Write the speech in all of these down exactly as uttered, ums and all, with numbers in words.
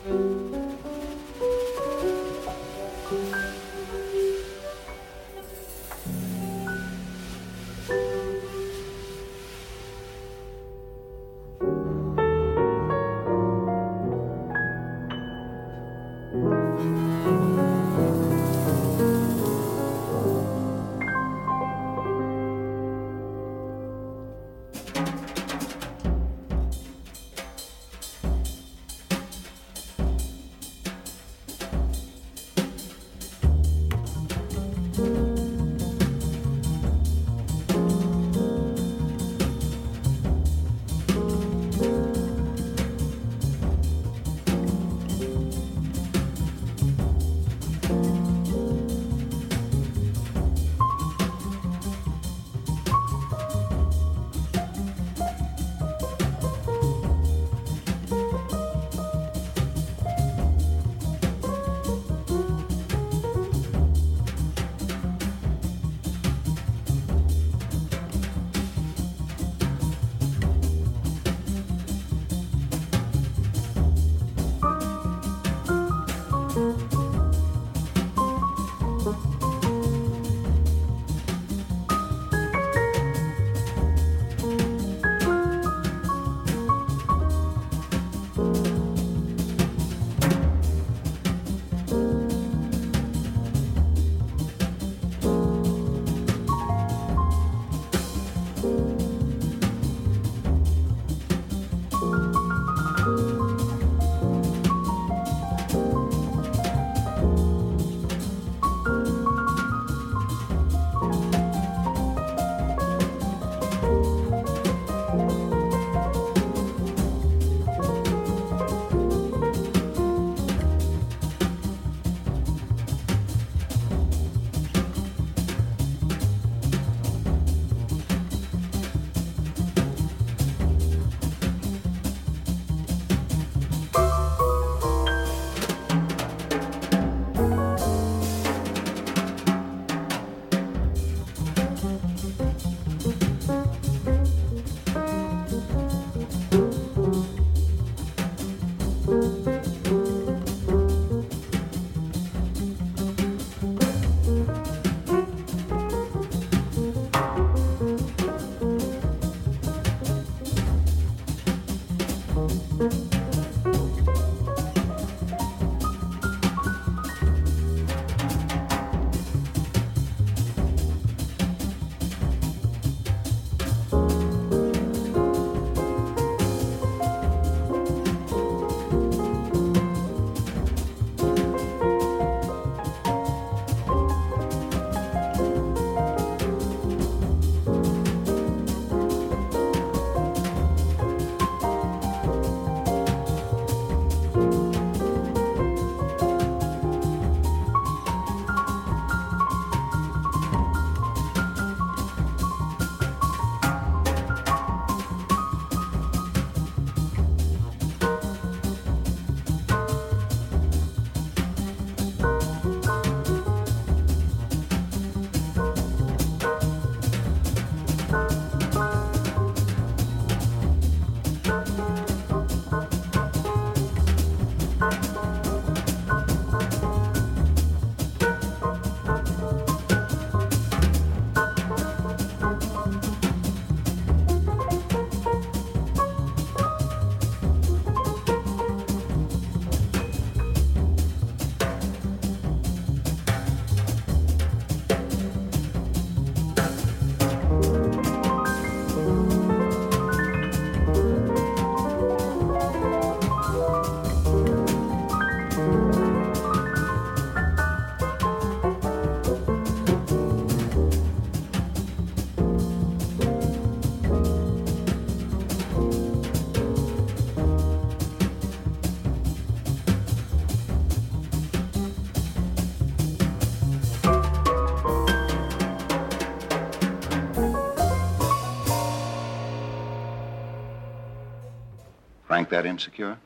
Frank that insecure?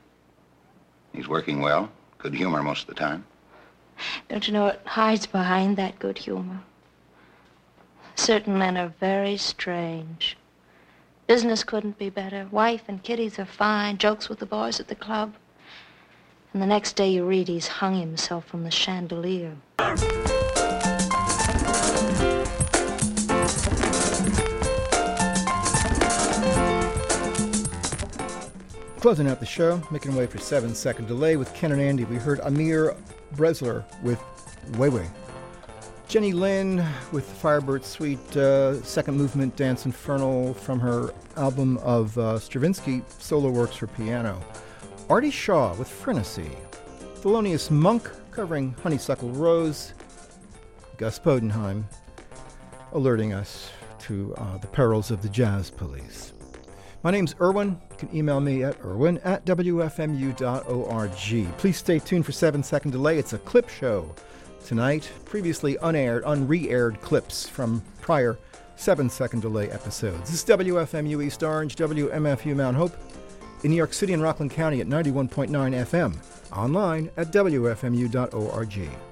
He's working well. Good humor most of the time. Don't you know what hides behind that good humor? Certain men are very strange. Business couldn't be better. Wife and kiddies are fine. Jokes with the boys at the club. And the next day you read he's hung himself from the chandelier. Closing out the show, making way for Seven Second Delay with Ken and Andy. We heard Amir Bresler with Weiwei. Jenny Lin with Firebird Suite, uh, second movement Dance Infernal from her album of uh, Stravinsky solo works for piano. Artie Shaw with Phrenesy. Thelonious Monk covering Honeysuckle Rose. Gus Bodenheim alerting us to uh, the perils of the jazz police. My name's Irwin. You can email me at irwin at w f m u dot org. Please stay tuned for Seven Second Delay. It's a clip show tonight. Previously unaired, unre-aired clips from prior Seven Second Delay episodes. This is W F M U East Orange, W M F U Mount Hope, in New York City and Rockland County at ninety-one point nine F M. Online at w f m u dot org.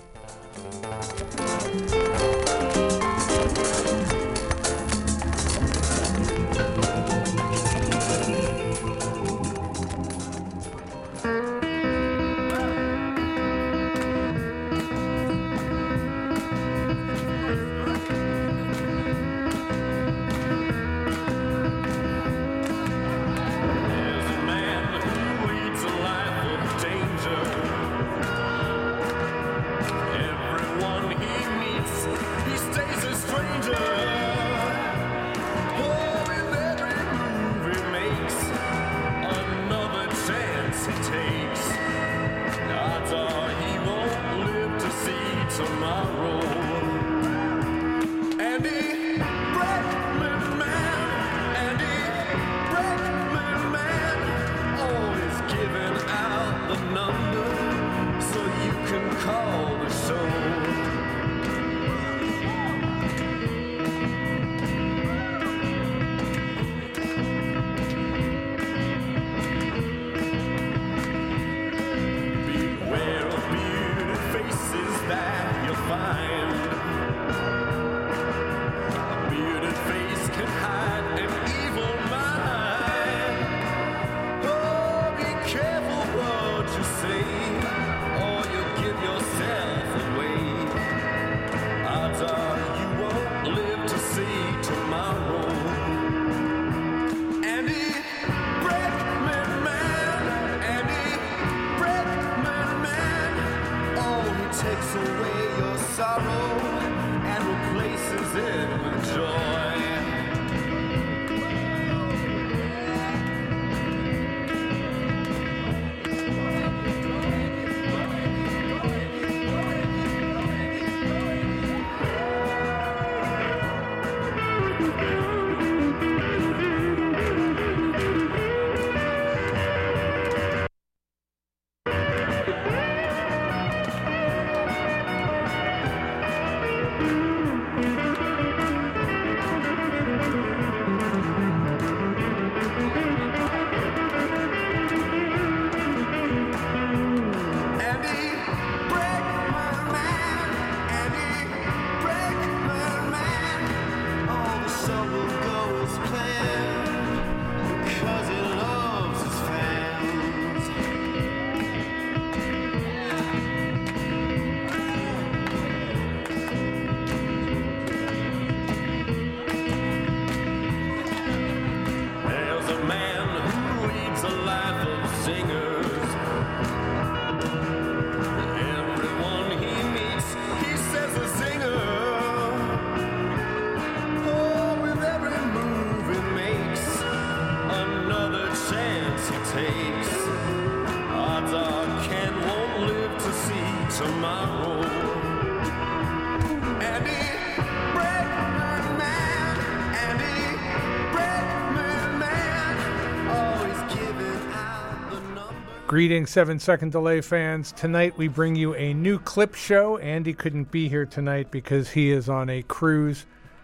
Greetings, Seven Second Delay fans. Tonight we bring you a new clip show. Andy couldn't be here tonight because he is on a cruise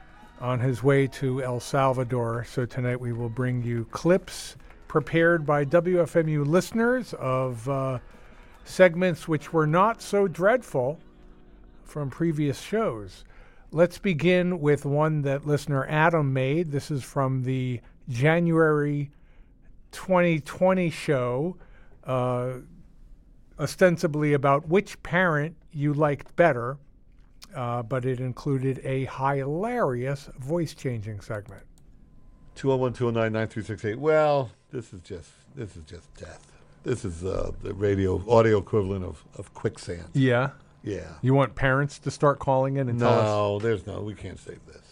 on his way to El Salvador. So tonight we will bring you clips prepared by W F M U listeners of uh, segments which were not so dreadful from previous shows. Let's begin with one that listener Adam made. This is from the January twenty twenty show. Uh, ostensibly about which parent you liked better, uh, but it included a hilarious voice-changing segment. two oh one, two oh nine, nine three six eight. Well, this is just this is just death. This is uh, the radio audio equivalent of, of quicksand. Yeah? Yeah. You want parents to start calling in and tell us? No, there's no, we can't save this.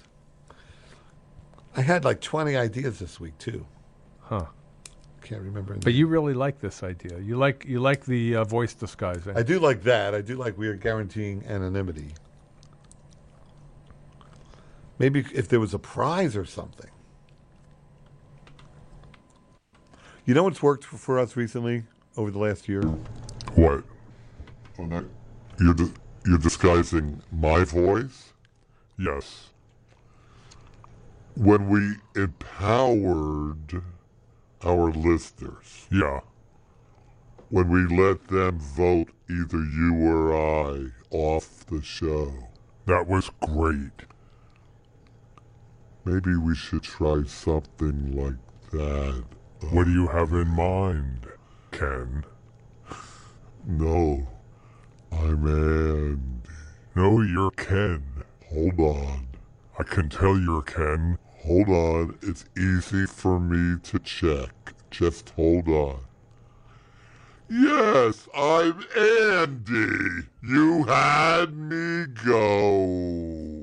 I had like twenty ideas this week, too. Huh. Can't remember. But you really like this idea. You like you like the uh, voice disguising. I do like that. I do like we are guaranteeing anonymity. Maybe if there was a prize or something. You know what's worked for, for us recently over the last year? What? Oh, no. You're, di- you're disguising my voice? Yes. When we empowered our listeners. Yeah. When we let them vote either you or I off the show. That was great. Maybe we should try something like that. What do you have in mind, Ken? No, I'm Andy. No, you're Ken. Hold on. I can tell you're Ken. Hold on, it's easy for me to check. Just hold on. Yes, I'm Andy. You had me go.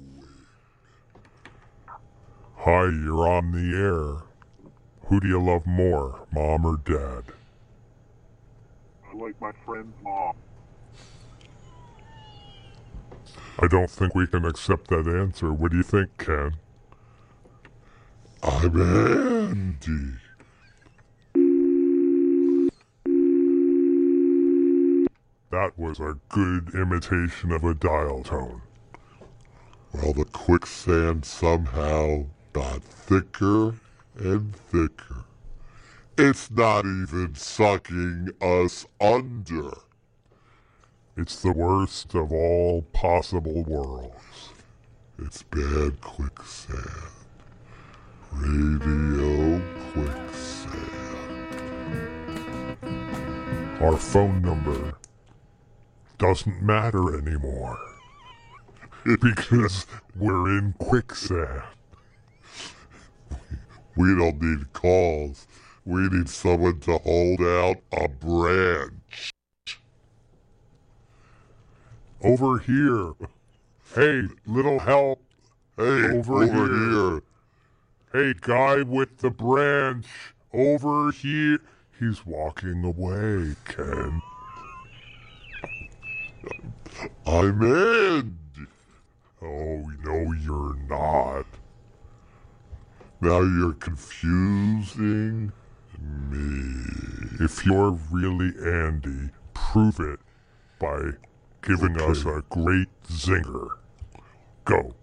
Hi, you're on the air. Who do you love more, Mom or Dad? I like my friend's mom. I don't think we can accept that answer. What do you think, Ken? I'm Andy. That was a good imitation of a dial tone. Well, the quicksand somehow got thicker and thicker. It's not even sucking us under. It's the worst of all possible worlds. It's bad quicksand. Radio quicksand. Our phone number doesn't matter anymore. Because we're in quicksand. We don't need calls. We need someone to hold out a branch. Over here. Hey, little help. Hey, over, over here. here. Hey, guy with the branch. Over here. He's walking away, Ken. I'm Andy. Oh, no, you're not. Now you're confusing me. If you're really Andy, prove it by giving okay. us a great zinger. Go.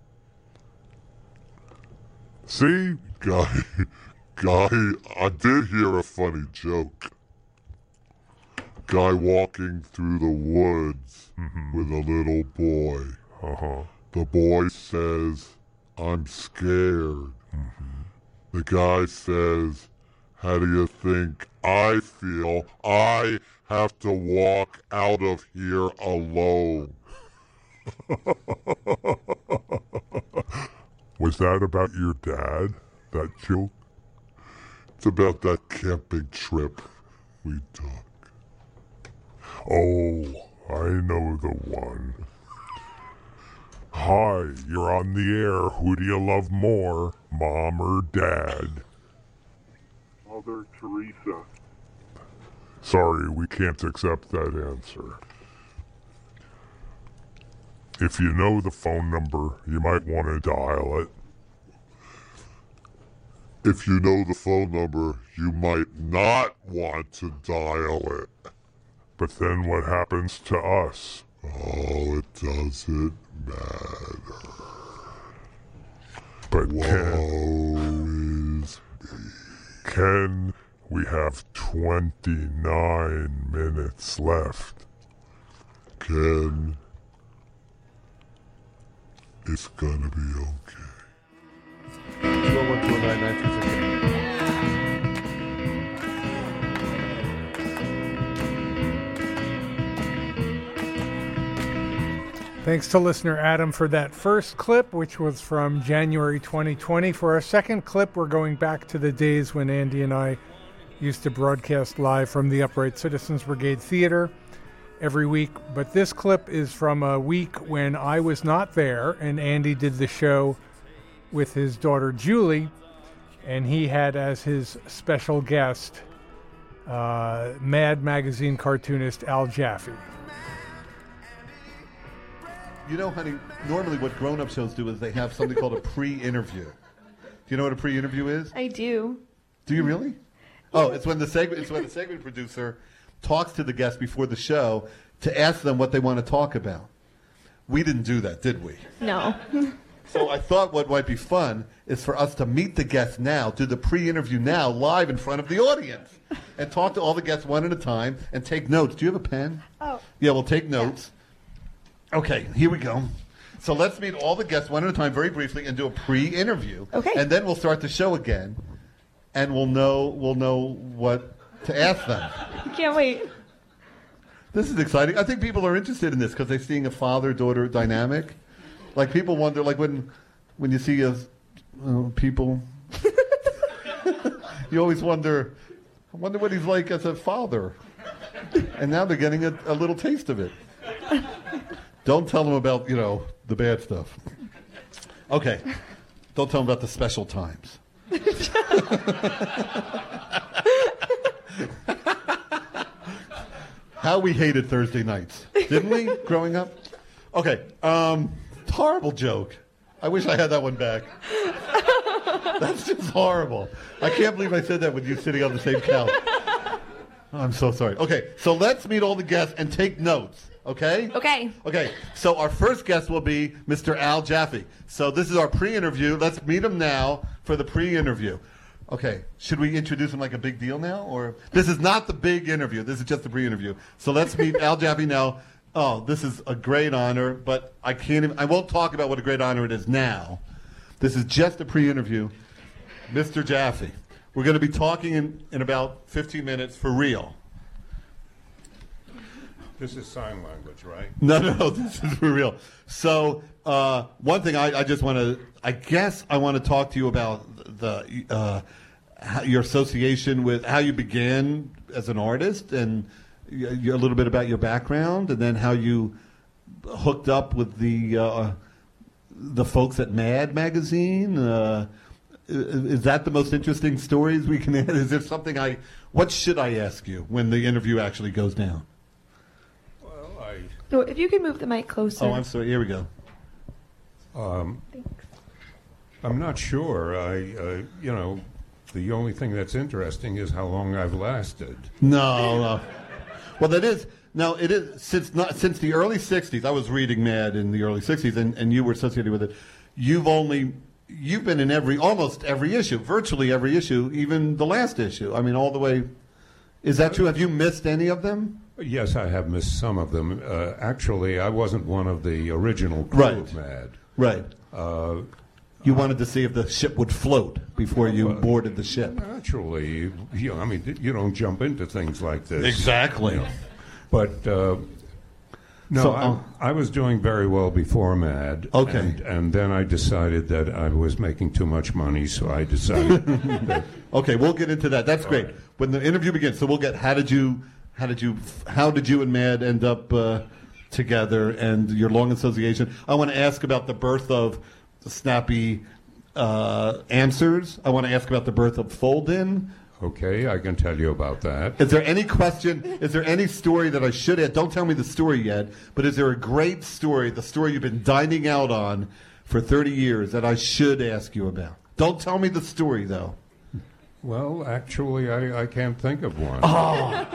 See? Guy, guy, I did hear a funny joke. Guy walking through the woods mm-hmm. with a little boy. Uh-huh. The boy says, I'm scared. Mm-hmm. The guy says, how do you think I feel? I have to walk out of here alone. Was that about your dad, that joke? It's about that camping trip we took. Oh, I know the one. Hi, you're on the air. Who do you love more, Mom or Dad? Mother Teresa. Sorry, we can't accept that answer. If you know the phone number, you might want to dial it. If you know the phone number, you might not want to dial it. But then what happens to us? Oh, it doesn't matter. But Woe Ken, is me. Ken, we have twenty-nine minutes left. Ken, it's gonna be okay. two oh one, two oh nine, nine two six eight. Thanks to listener Adam for that first clip, which was from January twenty twenty. For our second clip, we're going back to the days when Andy and I used to broadcast live from the Upright Citizens Brigade Theater every week. But this clip is from a week when I was not there, and Andy did the show with his daughter Julie, and he had as his special guest uh, Mad Magazine cartoonist Al Jaffe. You know, honey, normally what grown-up shows do is they have something called a pre-interview. Do you know what a pre-interview is? I do. Do you really? Oh, it's when the segment it's when the segment producer talks to the guest before the show to ask them what they want to talk about. We didn't do that, did we? No. So I thought what might be fun is for us to meet the guests now, do the pre-interview now, live in front of the audience, and talk to all the guests one at a time and take notes. Do you have a pen? Oh. Yeah, we'll take notes. Okay, here we go. So let's meet all the guests one at a time very briefly and do a pre-interview. Okay. And then we'll start the show again, and we'll know we'll know what to ask them. I can't wait. This is exciting. I think people are interested in this because they're seeing a father-daughter dynamic. Like people wonder, like when when you see a, uh, people, you always wonder, I wonder what he's like as a father. And now they're getting a, a little taste of it. Don't tell them about, you know, the bad stuff. Okay. Don't tell them about the special times. How we hated Thursday nights, didn't we, growing up? Okay. Um, horrible joke. I wish I had that one back. That's just horrible. I can't believe I said that with you sitting on the same couch. Oh, I'm so sorry. Okay, so let's meet all the guests and take notes. Okay? Okay. Okay, so our first guest will be Mister Al Jaffe. So this is our pre-interview. Let's meet him now for the pre-interview. Okay, should we introduce him like a big deal now? Or this is not the big interview. This is just the pre-interview. So let's meet Al Jaffe now. Oh, this is a great honor, but I can't even, I won't talk about what a great honor it is now. This is just a pre-interview. Mister Jaffe, we're going to be talking in, in about fifteen minutes for real. This is sign language, right? No, no, no, this is for real. So, uh, one thing I, I just want to, I guess I want to talk to you about the uh, how, your association with, how you began as an artist, and y- y- a little bit about your background, and then how you hooked up with the uh, the folks at Mad Magazine. Uh, is that the most interesting stories we can add? Is there something I, what should I ask you when the interview actually goes down? No, if you could move the mic closer. Oh, I'm sorry. Here we go. Um, Thanks. I'm not sure. I, uh, you know, the only thing that's interesting is how long I've lasted. No, no. Well, that is now. It is since not since the early sixties. I was reading Mad in the early sixties, and, and you were associated with it. You've only you've been in every almost every issue, virtually every issue, even the last issue. I mean, all the way. Is that true? Have you missed any of them? Yes, I have missed some of them. Uh, actually, I wasn't one of the original crew Right. of Mad. Right. Uh, You wanted to see if the ship would float before you Well, boarded the ship. Naturally, you know, I mean, you don't jump into things like this. Exactly. You know. But uh, no, So, I, uh, I was doing very well before Mad. Okay. And, and then I decided that I was making too much money, so I decided that Okay, we'll get into that. That's great. When the interview begins, so we'll get how did you, how did you, how did you and Mad end up uh, together, and your long association. I want to ask about the birth of the Snappy uh, Answers. I want to ask about the birth of Fold In. Okay, I can tell you about that. Is there any question, is there any story that I should add? Don't tell me the story yet, but is there a great story, the story you've been dining out on for thirty years, that I should ask you about? Don't tell me the story, though. Well, actually, I, I can't think of one. Oh.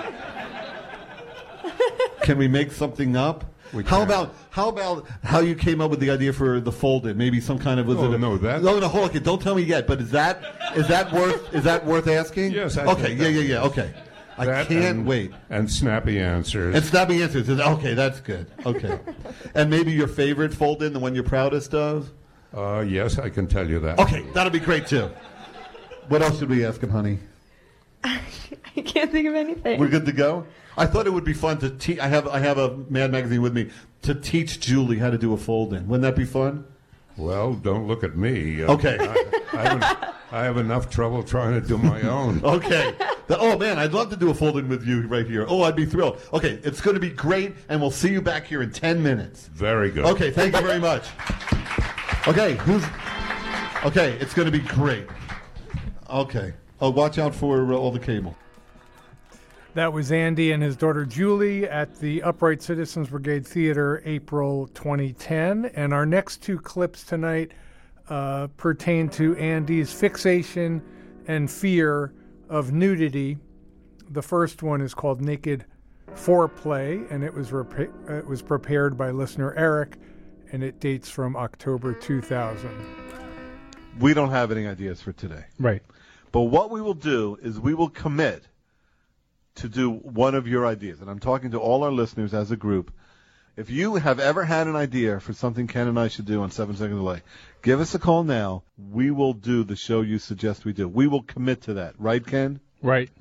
Can we make something up? We how can. about how about how you came up with the idea for the fold-in? Maybe some kind of was Oh, it a, no, that- no no hold on, don't tell me yet. But is that is that worth is that worth asking? Yes, I Okay, think yeah, that- yeah, yeah. Okay, I That can't and- wait. And snappy answers. And snappy answers. Is, okay, that's good. Okay, and maybe your favorite fold-in, the one you're proudest of. Uh, yes, I can tell you that. Okay, that'll be great too. What else should we ask him, honey? I can't think of anything. We're good to go? I thought it would be fun to teach. I have I have a Mad Magazine with me to teach Julie how to do a fold-in. Wouldn't that be fun? Well, don't look at me. Uh, Okay. I, I, have, I have enough trouble trying to do my own. Okay. The- oh, man, I'd love to do a fold-in with you right here. Oh, I'd be thrilled. Okay, it's going to be great, and we'll see you back here in ten minutes. Very good. Okay, thank you very much. Okay, who's... Okay, it's going to be great. Okay. Oh, watch out for uh, all the cable. That was Andy and his daughter Julie at the Upright Citizens Brigade Theater, April twenty ten. And our next two clips tonight uh, pertain to Andy's fixation and fear of nudity. The first one is called Naked Foreplay, and it was repa- it was prepared by listener Eric, and it dates from October two thousand. We don't have any ideas for today. Right. But what we will do is we will commit to do one of your ideas. And I'm talking to all our listeners as a group. If you have ever had an idea for something Ken and I should do on seven Second Delay, give us a call now. We will do the show you suggest we do. We will commit to that. Right, Ken? Right.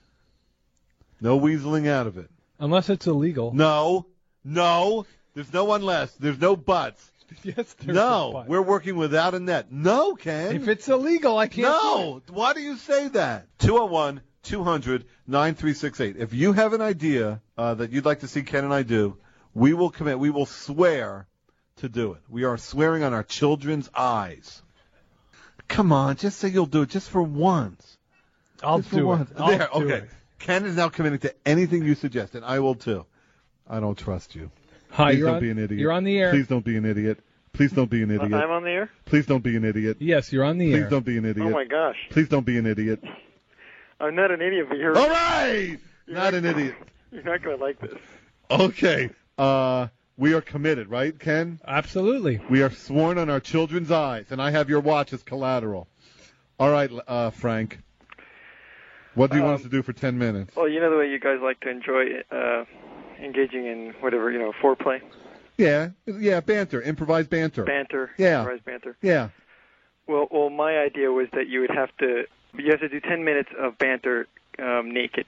No weaseling out of it. Unless it's illegal. No. No. There's no unless. There's no buts. Yes, there's no. a but. We're working without a net. No, Ken. If it's illegal, I can't No. do it. Why do you say that? two oh one, two hundred, nine three six eight. If you have an idea uh, that you'd like to see Ken and I do, we will commit. We will swear to do it. We are swearing on our children's eyes. Come on, just say you'll do it just for once. I'll Just for do once. it. I'll There, do okay. it. Ken is now committing to anything you suggest, and I will too. I don't trust you. Hi, Please you're don't on, be an idiot. You're on the air. Please don't be an idiot. Please don't be an idiot. I'm on the air? Please don't be an idiot. Yes, you're on the Please air. don't be an idiot. Oh, my gosh. Please don't be an idiot. I'm not an idiot, but you're... All right! Not an idiot. You're not going to like this. Okay. Uh, we are committed, right, Ken? Absolutely. We are sworn on our children's eyes, and I have your watch as collateral. All right, uh, Frank. What do you Um, want us to do for ten minutes? Well, you know the way you guys like to enjoy uh, engaging in whatever, you know, foreplay? Yeah, yeah, banter, improvised banter. Banter. Yeah. Improvised banter. Yeah. Well, well, my idea was that you would have to... You have to do ten minutes of banter um, naked.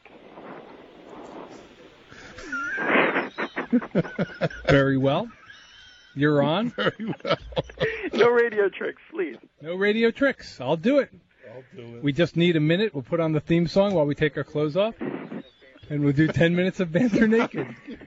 Very well. You're on. Very well. No radio tricks, please. No radio tricks. I'll do it. I'll do it. We just need a minute. We'll put on the theme song while we take our clothes off, and we'll do ten minutes of banter naked.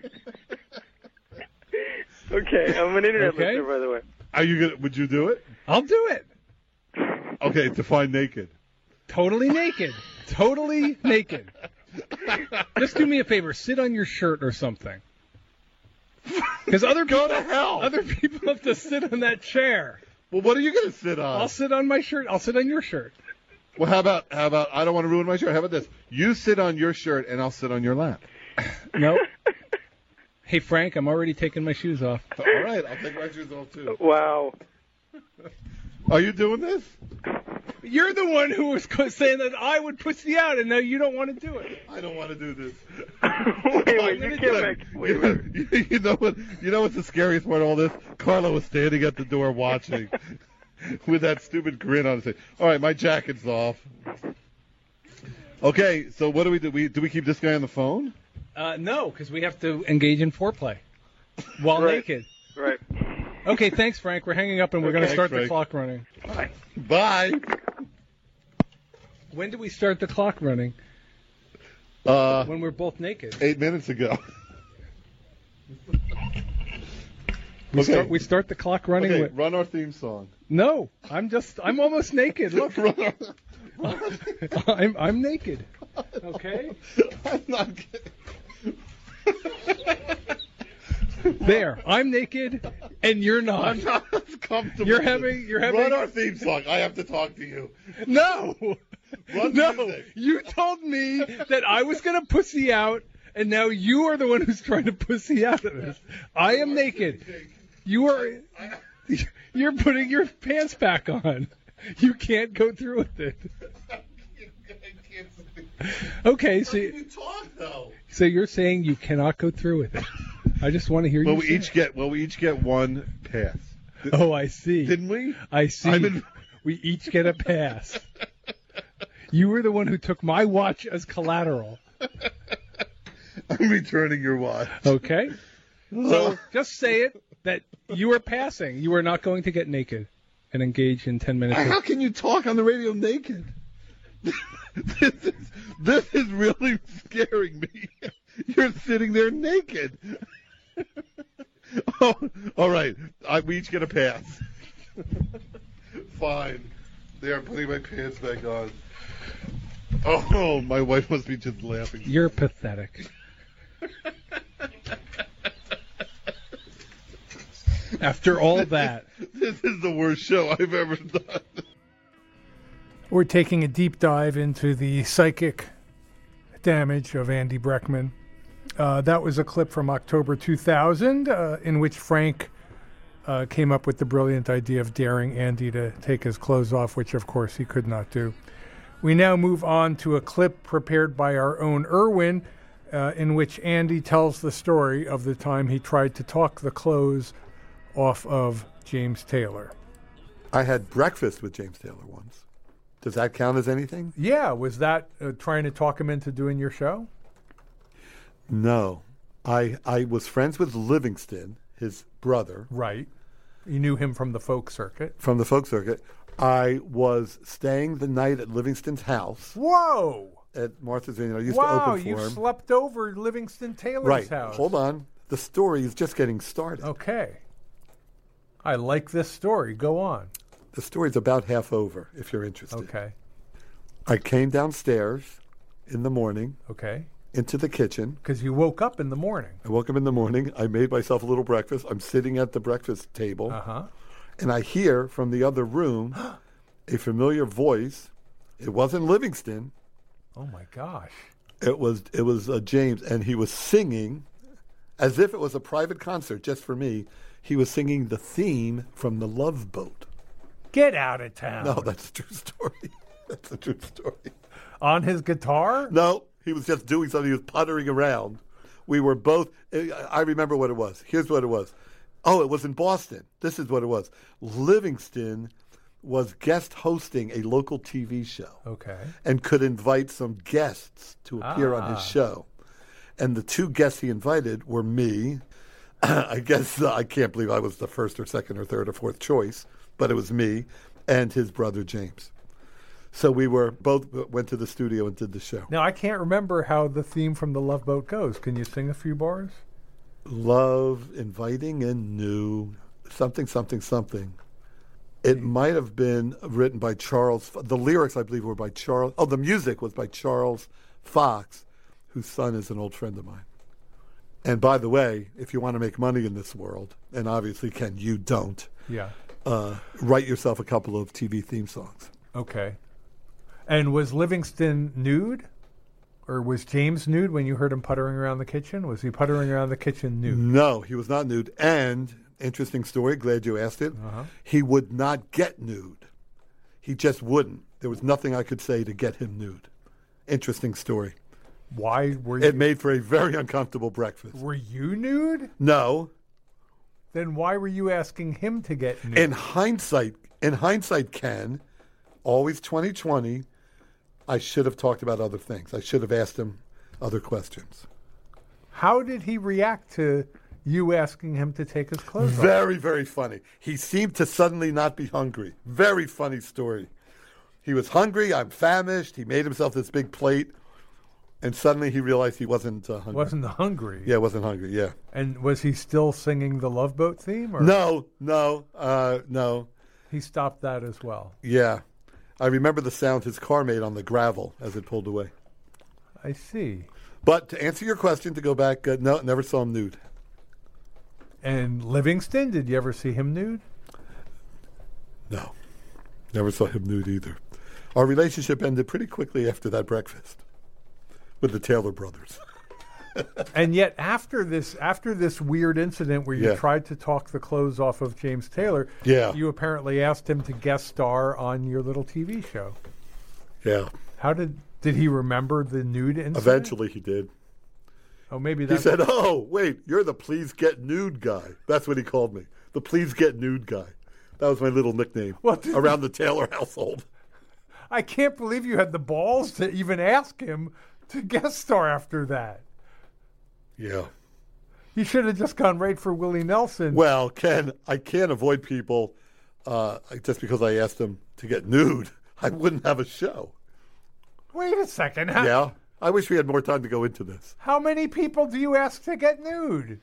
Okay, I'm an internet Okay. listener, by the way. Are you gonna? Would you do it? I'll do it. Okay, define naked. Totally naked. Totally naked. Just do me a favor. Sit on your shirt or something. Because other people, Go to hell. other people have to sit on that chair. Well, what are you gonna sit on? I'll sit on my shirt. I'll sit on your shirt. Well, how about how about I don't want to ruin my shirt. How about this? You sit on your shirt and I'll sit on your lap. No. Hey, Frank, I'm already taking my shoes off. All right, I'll take my shoes off too. Wow. Are you doing this? You're the one who was co- saying that I would pussy out, and now you don't want to do it. I don't want to do this. wait, wait, you can't make... Wait, wait. You, you know what? You know what's the scariest part of all this? Carlo was standing at the door watching, with that stupid grin on his face. All right, my jacket's off. Okay, so what do we do? We do we keep this guy on the phone? Uh, no, because we have to engage in foreplay while Right. naked. Right. Okay, thanks, Frank. We're hanging up, and we're going to Okay, start the Frank. clock running. Bye. Bye. When do we start the clock running? Uh, When we're both naked. eight minutes ago. We, Okay. start, we start the clock running Okay, with... run our theme song. No, I'm just... I'm almost naked. Look. Run our- run our- I'm, I'm naked. Okay? I'm not kidding. There. I'm naked, and you're not. I'm not as comfortable. You're with having- it. you're having- Run our theme song. I have to talk to you. No! Run No! music. You told me that I was going to pussy out, and now you are the one who's trying to pussy out of this. I am naked. You are... You're putting your pants back on. You can't go through with it. Okay, so, You talk though. so you're saying you cannot go through with it. I just want to hear Well, you we say each it. get well, we each get one pass. Oh, I see. Didn't we? I see. I'm in- We each get a pass. You were the one who took my watch as collateral. I'm returning your watch. Okay. So just say it that you are passing. You are not going to get naked and engage in ten minutes. How can you talk on the radio naked? this, is, this is really scaring me. You're sitting there naked. Oh, all right. I, we each get a pass. Fine. There, I'm putting my pants back on. Oh, my wife must be just laughing. You're pathetic. After all that. This is the worst show I've ever done. We're taking a deep dive into the psychic damage of Andy Breckman. Uh, that was a clip from October two thousand uh, in which Frank uh, came up with the brilliant idea of daring Andy to take his clothes off, which, of course, he could not do. We now move on to a clip prepared by our own Irwin uh, in which Andy tells the story of the time he tried to talk the clothes off of James Taylor. I had breakfast with James Taylor once. Does that count as anything? Yeah. Was that uh, trying to talk him into doing your show? No. I I was friends with Livingston, his brother. Right. You knew him from the folk circuit. From the folk circuit. I was staying the night at Livingston's house. Whoa! At Martha's Vineyard. I used wow, to open for you him. slept over Livingston Taylor's right. house. Hold on. The story is just getting started. Okay. I like this story. Go on. The story's about half over, if you're interested. Okay. I came downstairs in the morning. Okay. Into the kitchen. Because you woke up in the morning. I woke up in the morning. I made myself a little breakfast. I'm sitting at the breakfast table. Uh-huh. And I hear from the other room a familiar voice. It wasn't Livingston. Oh, my gosh. It was it was uh, James, and he was singing as if it was a private concert just for me. He was singing the theme from The Love Boat. Get out of town. No, that's a true story. That's a true story. On his guitar? No, he was just doing something. He was puttering around. We were both, I remember what it was. Here's what it was. Oh, it was in Boston. This is what it was. Livingston was guest hosting a local T V show. Okay. And could invite some guests to appear ah. on his show. And the two guests he invited were me. I guess uh, I can't believe I was the first or second or third or fourth choice, but it was me and his brother James. So we were both went to the studio and did the show. Now, I can't remember how the theme from The Love Boat goes. Can you sing a few bars? Love, inviting and new, something, something, something. It might have been written by Charles. The lyrics, I believe, were by Charles. Oh, the music was by Charles Fox, whose son is an old friend of mine. And by the way, if you want to make money in this world, and obviously, Ken, you don't, yeah, uh, write yourself a couple of T V theme songs. Okay. And was Livingston nude? Or was James nude when you heard him puttering around the kitchen? Was he puttering around the kitchen nude? No, he was not nude. And, interesting story, glad you asked it, uh-huh. he would not get nude. He just wouldn't. There was nothing I could say to get him nude. Interesting story. Why were you... It made for a very uncomfortable breakfast. Were you nude? No. Then why were you asking him to get nude? In hindsight, in hindsight, Ken, always twenty twenty, I should have talked about other things. I should have asked him other questions. How did he react to you asking him to take his clothes off? Very, very funny. He seemed to suddenly not be hungry. Very funny story. He was hungry. I'm famished. He made himself this big plate. And suddenly he realized he wasn't uh, hungry. Wasn't hungry? Yeah, wasn't hungry, yeah. And was he still singing the Love Boat theme? Or? No, no, uh, no. He stopped that as well. Yeah. I remember the sound his car made on the gravel as it pulled away. I see. But to answer your question, to go back, uh, no, never saw him nude. And Livingston, did you ever see him nude? No. Never saw him nude either. Our relationship ended pretty quickly after that breakfast with the Taylor brothers. And yet after this after this weird incident where you yeah. tried to talk the clothes off of James Taylor, yeah. you apparently asked him to guest star on your little T V show. Yeah. How did did he remember the nude incident? Eventually he did. Oh, maybe that's... He said, oh, wait, you're the please get nude guy. That's what he called me. The please get nude guy. That was my little nickname well, around the Taylor household. I can't believe you had the balls to even ask him to guest star after that. Yeah. You should have just gone right for Willie Nelson. Well, Ken, I can't avoid people uh, just because I asked them to get nude. I wouldn't have a show. Wait a second. How, Yeah. I wish we had more time to go into this. how many people do you ask to get nude?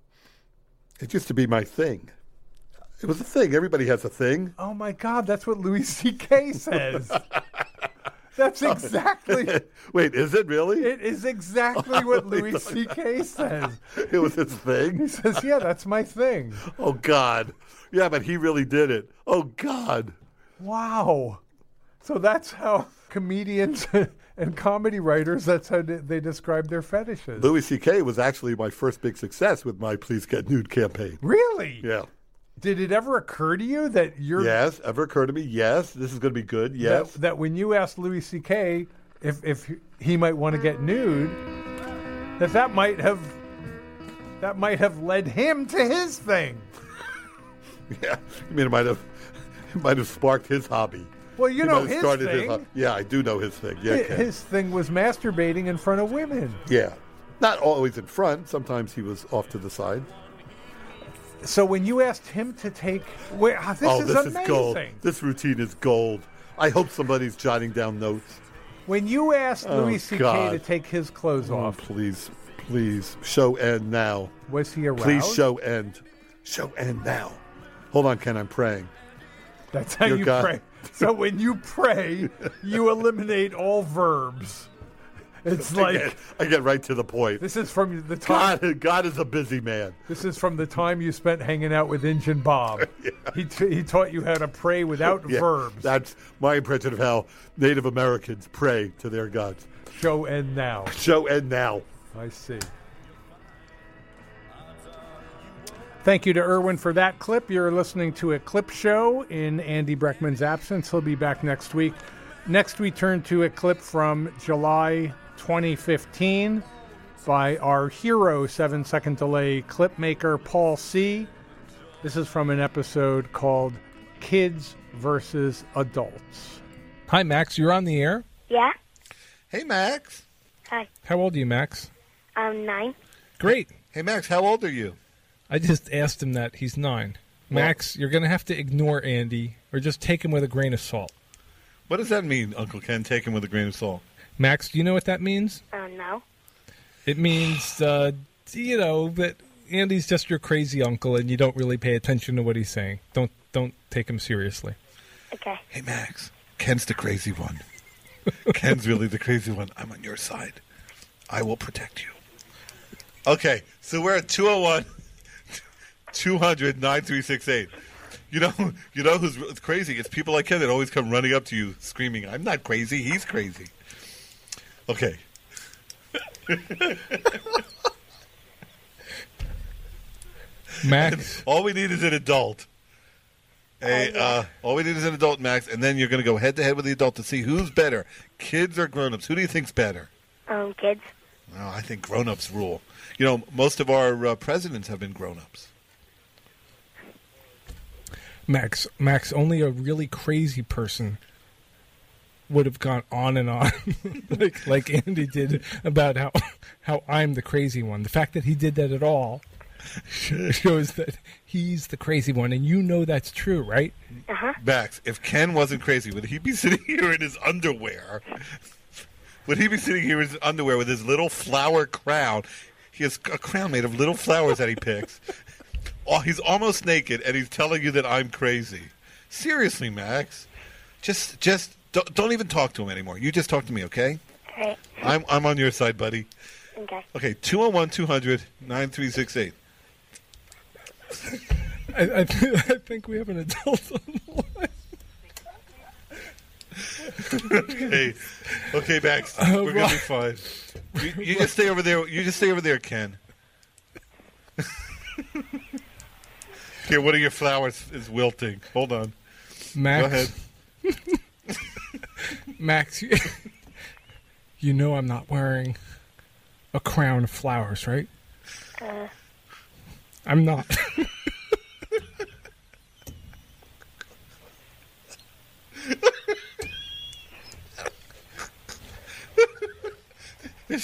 It used to be my thing. It was a thing. Everybody has a thing. Oh, my God. That's what Louis C K says. That's exactly... Wait, is it really? It is exactly what Louis C K says. It was his thing? He says, yeah, that's my thing. Oh, God. Yeah, but he really did it. Oh, God. Wow. So that's how comedians and comedy writers, that's how they, they describe their fetishes. Louis C K was actually my first big success with my Please Get Nude campaign. Really? Yeah. Did it ever occur to you that you're... Yes, ever occurred to me? Yes, this is going to be good. Yes. That, that when you asked Louis C K if, if he might want to get nude, that that might have... That might have led him to his thing. Yeah, I mean, it might have, it might have sparked his hobby. Well, you He know might have his started thing. hob- yeah, I do know his thing. Yeah, Hi- Ken. his thing was masturbating in front of women. Yeah, not always in front. Sometimes he was off to the side. So when you asked him to take... Wait, ah, this oh, is this amazing. is gold. This routine is gold. I hope somebody's jotting down notes. When you asked Oh, Louis C K God. to take his clothes Oh, off, please, please, show end now. was he aroused? Please show end. Show end now. Hold on, Ken, I'm praying. That's how Dear you God. pray. So when you pray, you eliminate all verbs. It's I like get, I get right to the point. this is from the time. God, God is a busy man. This is from the time you spent hanging out with Injun Bob. Yeah. He t- he taught you how to pray without Yeah, verbs. That's my impression of how Native Americans pray to their gods. Show end now. Show end now. I see. Thank you to Irwin for that clip. You're listening to a clip show in Andy Breckman's absence. He'll be back next week. Next, we turn to a clip from July twenty fifteen by our hero seven-second delay clip maker, Paul C. This is from an episode called Kids versus Adults. Hi, Max. You're on the air. Yeah? Hey, Max. Hi. How old are you, Max? I'm nine. Great. Hey, Max, how old are you? I just asked him that. He's nine. Max, you're going to have to ignore Andy or just take him with a grain of salt. What does that mean, Uncle Ken, take him with a grain of salt? Max, do you know what that means? Uh, no. It means, uh, you know, that Andy's just your crazy uncle and you don't really pay attention to what he's saying. Don't don't take him seriously. Okay. Hey, Max, Ken's the crazy one. Ken's really the crazy one. I'm on your side. I will protect you. Okay, so we're at two oh one, two hundred, nine three six eight. You know, you know who's crazy? It's people like Ken that always come running up to you screaming, I'm not crazy, he's crazy. Okay. Max. All we need is an adult. Hey, uh, all we need is an adult, Max, and then you're going to go head-to-head with the adult to see who's better, kids or grown-ups. Who do you think's better? Um, kids. Oh, I think grown-ups rule. You know, most of our uh, presidents have been grown-ups. Max, Max, only a really crazy person would have gone on and on, like like Andy did about how how I'm the crazy one. The fact that he did that at all shows that he's the crazy one, and you know that's true, right? Uh-huh. Max, if Ken wasn't crazy, would he be sitting here in his underwear? Would he be sitting here in his underwear with his little flower crown? He has a crown made of little flowers that he picks. Oh, he's almost naked, and he's telling you that I'm crazy. Seriously, Max. Just, just don't, don't even talk to him anymore. You just talk to me, okay? All right. I'm, I'm on your side, buddy. Okay. Okay, two oh one, two hundred, nine three six eight. I, I, th- I think we have an adult on the line. Okay, okay, Max, Oh, we're gonna be wow. fine. You, you just stay over there. You just stay over there, Ken. Here, one of your flowers is wilting. Hold on. Max. Go ahead. Max, you, you know I'm not wearing a crown of flowers, right? Uh, I'm not.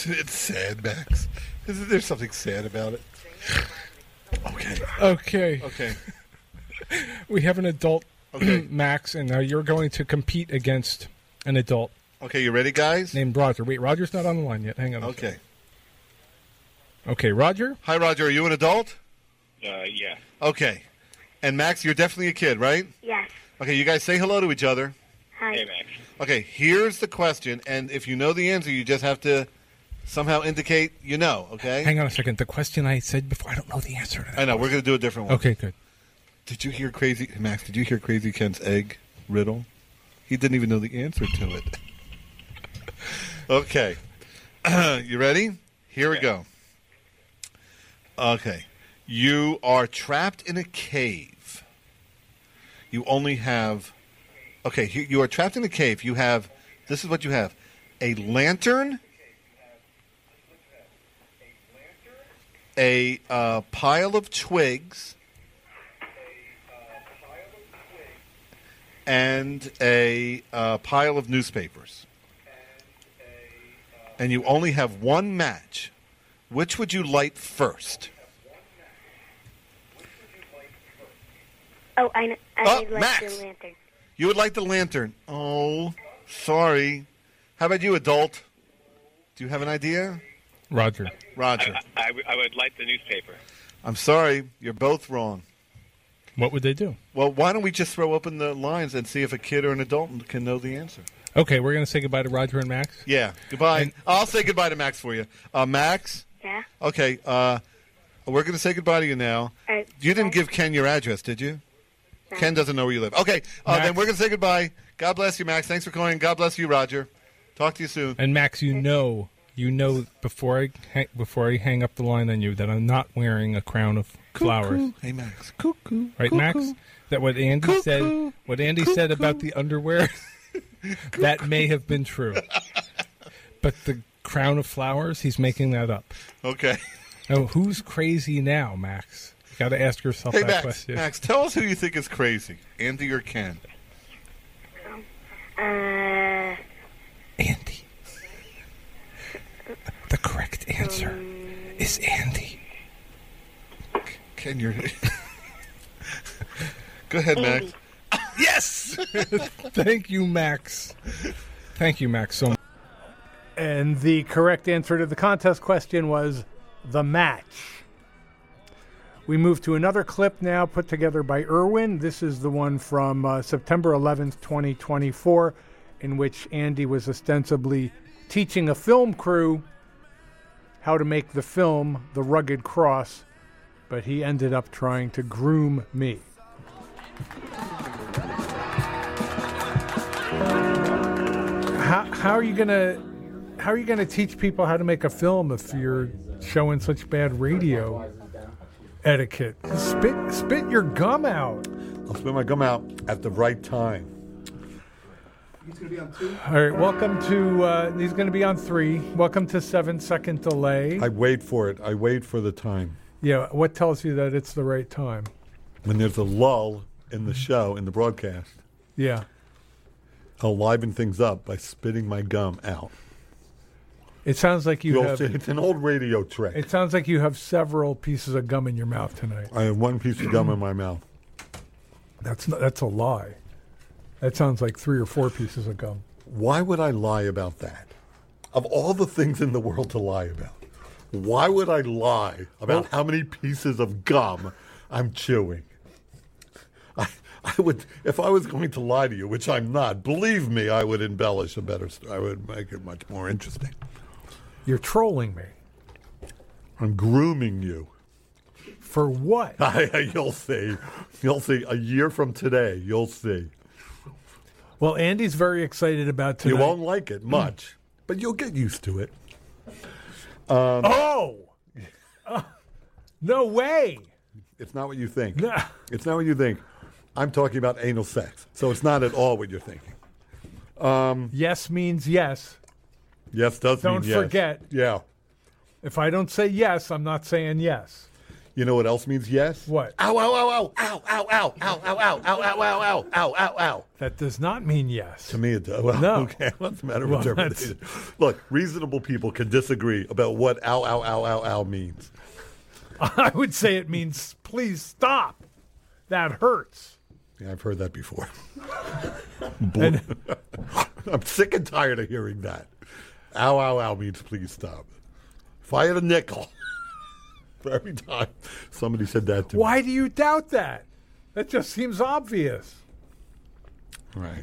Isn't it sad, Max? Isn't there something sad about it? Okay. Okay. Okay. We have an adult, Okay. Max, and now you're going to compete against an adult. Okay, you ready, guys? Named Roger. Wait, Roger's not on the line yet. Hang on. a Okay. second. Okay, Roger? Hi, Roger. Are you an adult? Uh, yeah. Okay. And Max, you're definitely a kid, right? Yes. Okay, you guys say hello to each other. Hi. Hey, Max. Okay, here's the question, and if you know the answer, you just have to somehow indicate you know, okay? Hang on a second. The question I said before, I don't know the answer to that. I know, we're going to do a different one. Okay, good. Did you hear Crazy... Max, did you hear Crazy Ken's egg riddle? He didn't even know the answer to it. Okay. You ready? Here we go. Okay. You are trapped in a cave. You only have... Okay, you, you are trapped in a cave. You have... This is what you have. A lantern... A uh, pile of twigs... and a uh, pile of newspapers. And you only have one match. Which would you light first? Oh, I know. I Oh, like Max. the lantern. You would light the lantern. Oh, sorry. How about you, adult? Do you have an idea? Roger. Roger. I, I, I would like the newspaper. I'm sorry. You're both wrong. What would they do? Well, why don't we just throw open the lines and see if a kid or an adult can know the answer? Okay, we're going to say goodbye to Roger and Max? Yeah, goodbye. I'll say goodbye to Max for you. Uh, Max? Yeah? Okay, uh, we're going to say goodbye to you now. All right. You didn't give Ken your address, did you? No. Ken doesn't know where you live. Okay, uh, Max. then we're going to say goodbye. God bless you, Max. Thanks for calling. God bless you, Roger. Talk to you soon. And Max, you know, you know before I hang, before I hang up the line on you that I'm not wearing a crown of flowers. Hey, Max. Cuckoo. Right, Cuckoo. Max? That what Andy Cuckoo. said, what Andy said about the underwear, that may have been true. But the crown of flowers, he's making that up. Okay. Oh, who's crazy now, Max? You got to ask yourself Hey, that Max. question. Max, tell us who you think is crazy, Andy or Ken. Uh, Andy. The correct answer is Andy. Ken, you're... Go ahead, Andy. Max. Yes! Thank you, Max. Thank you, Max, so much. And the correct answer to the contest question was the match. We move to another clip now put together by Irwin. This is the one from uh, September eleventh, twenty twenty-four, in which Andy was ostensibly teaching a film crew how to make the film The Rugged Cross, but he ended up trying to groom me. How, how are you gonna how are you gonna teach people how to make a film if you're showing such bad radio etiquette? Spit spit your gum out. I'll spit my gum out at the right time. He's going to be on two. All right, welcome to. Uh, he's going to be on three. Welcome to seven second delay. I wait for it. I wait for the time. Yeah, what tells you that it's the right time? When there's a lull in the show, in the broadcast, Yeah. I'll liven things up by spitting my gum out. It sounds like you You'll have. see, it's an old radio trick. It sounds like you have several pieces of gum in your mouth tonight. I have one piece of gum in my mouth. That's not, that's a lie. That sounds like three or four pieces of gum. Why would I lie about that? Of all the things in the world to lie about, why would I lie about Well- how many pieces of gum I'm chewing? I, I would, if I was going to lie to you, which I'm not, believe me, I would embellish a better story. I would make it much more interesting. You're trolling me. I'm grooming you. For what? You'll see. You'll see. A year from today, you'll see. Well, Andy's very excited about tonight. You won't like it much, but you'll get used to it. Um, oh! Uh, no way! It's not what you think. Nah. It's not what you think. I'm talking about anal sex, so it's not at all what you're thinking. Um, yes means yes. Yes does Don't mean yes. forget. Yeah. If I don't say yes, I'm not saying yes. You know what else means yes? What? Ow, ow, ow, ow, ow, ow, ow, ow, ow, ow, ow, ow, ow, ow, ow, ow, ow. That does not mean yes. To me, it does. Well, No. okay, what's the matter of Well, interpretation? Look, reasonable people can disagree about what ow, ow, ow, ow, ow means. I would say it means please stop. That hurts. Yeah, I've heard that before. Boy, I'm sick and tired of hearing that. Ow, ow, ow means please stop. If I had a nickel for every time somebody said that to me. Why do you doubt that? That just seems obvious. Right.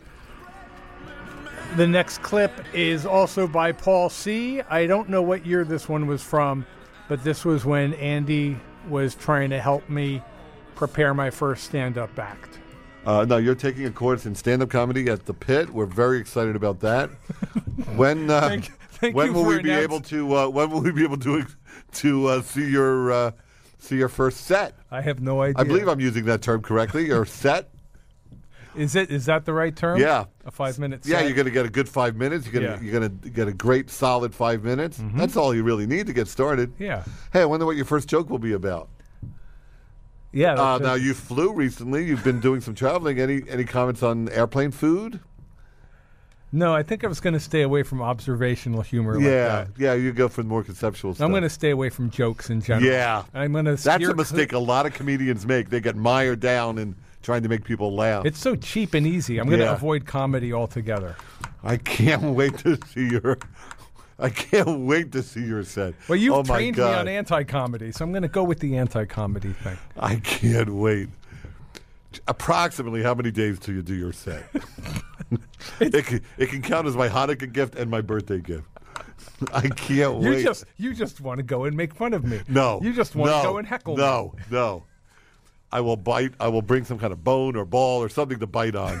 The next clip is also by Paul C. I don't know what year this one was from, but this was when Andy was trying to help me prepare my first stand-up act. Uh, no, you're taking a course in stand-up comedy at the Pit. We're very excited about that. When uh, Thank- thank when you will for we be announce- able to? Uh, when will we be able to to uh, see your uh, see your first set? I have no idea. I believe I'm using that term correctly. Your set. Is it? Is that the right term? Yeah. A five-minute set? Yeah, you're going to get a good five minutes. You're going Yeah. to you're going to get a great solid five minutes. Mhm. That's all you really need to get started. Yeah. Hey, I wonder what your first joke will be about. Yeah. Uh, that's now it. you flew recently. You've been doing some traveling. Any any comments on airplane food? No, I think I was going to stay away from observational humor like yeah, that. yeah. You go for more conceptual stuff. I'm going to stay away from jokes in general. Yeah. I'm going to. That's a mistake a lot of comedians make. They get mired down in trying to make people laugh. It's so cheap and easy. I'm going to Yeah. avoid comedy altogether. I can't wait to see your. I can't wait to see your set. Well, you've oh my trained me God. on anti-comedy, so I'm going to go with the anti-comedy thing. I can't wait. Approximately how many days till you do your set? it, can, it can count as my Hanukkah gift and my birthday gift. I can't You wait. just you just want to go and make fun of me. no. You just want no, to go and heckle No, me. no. I will bite. I will bring some kind of bone or ball or something to bite on.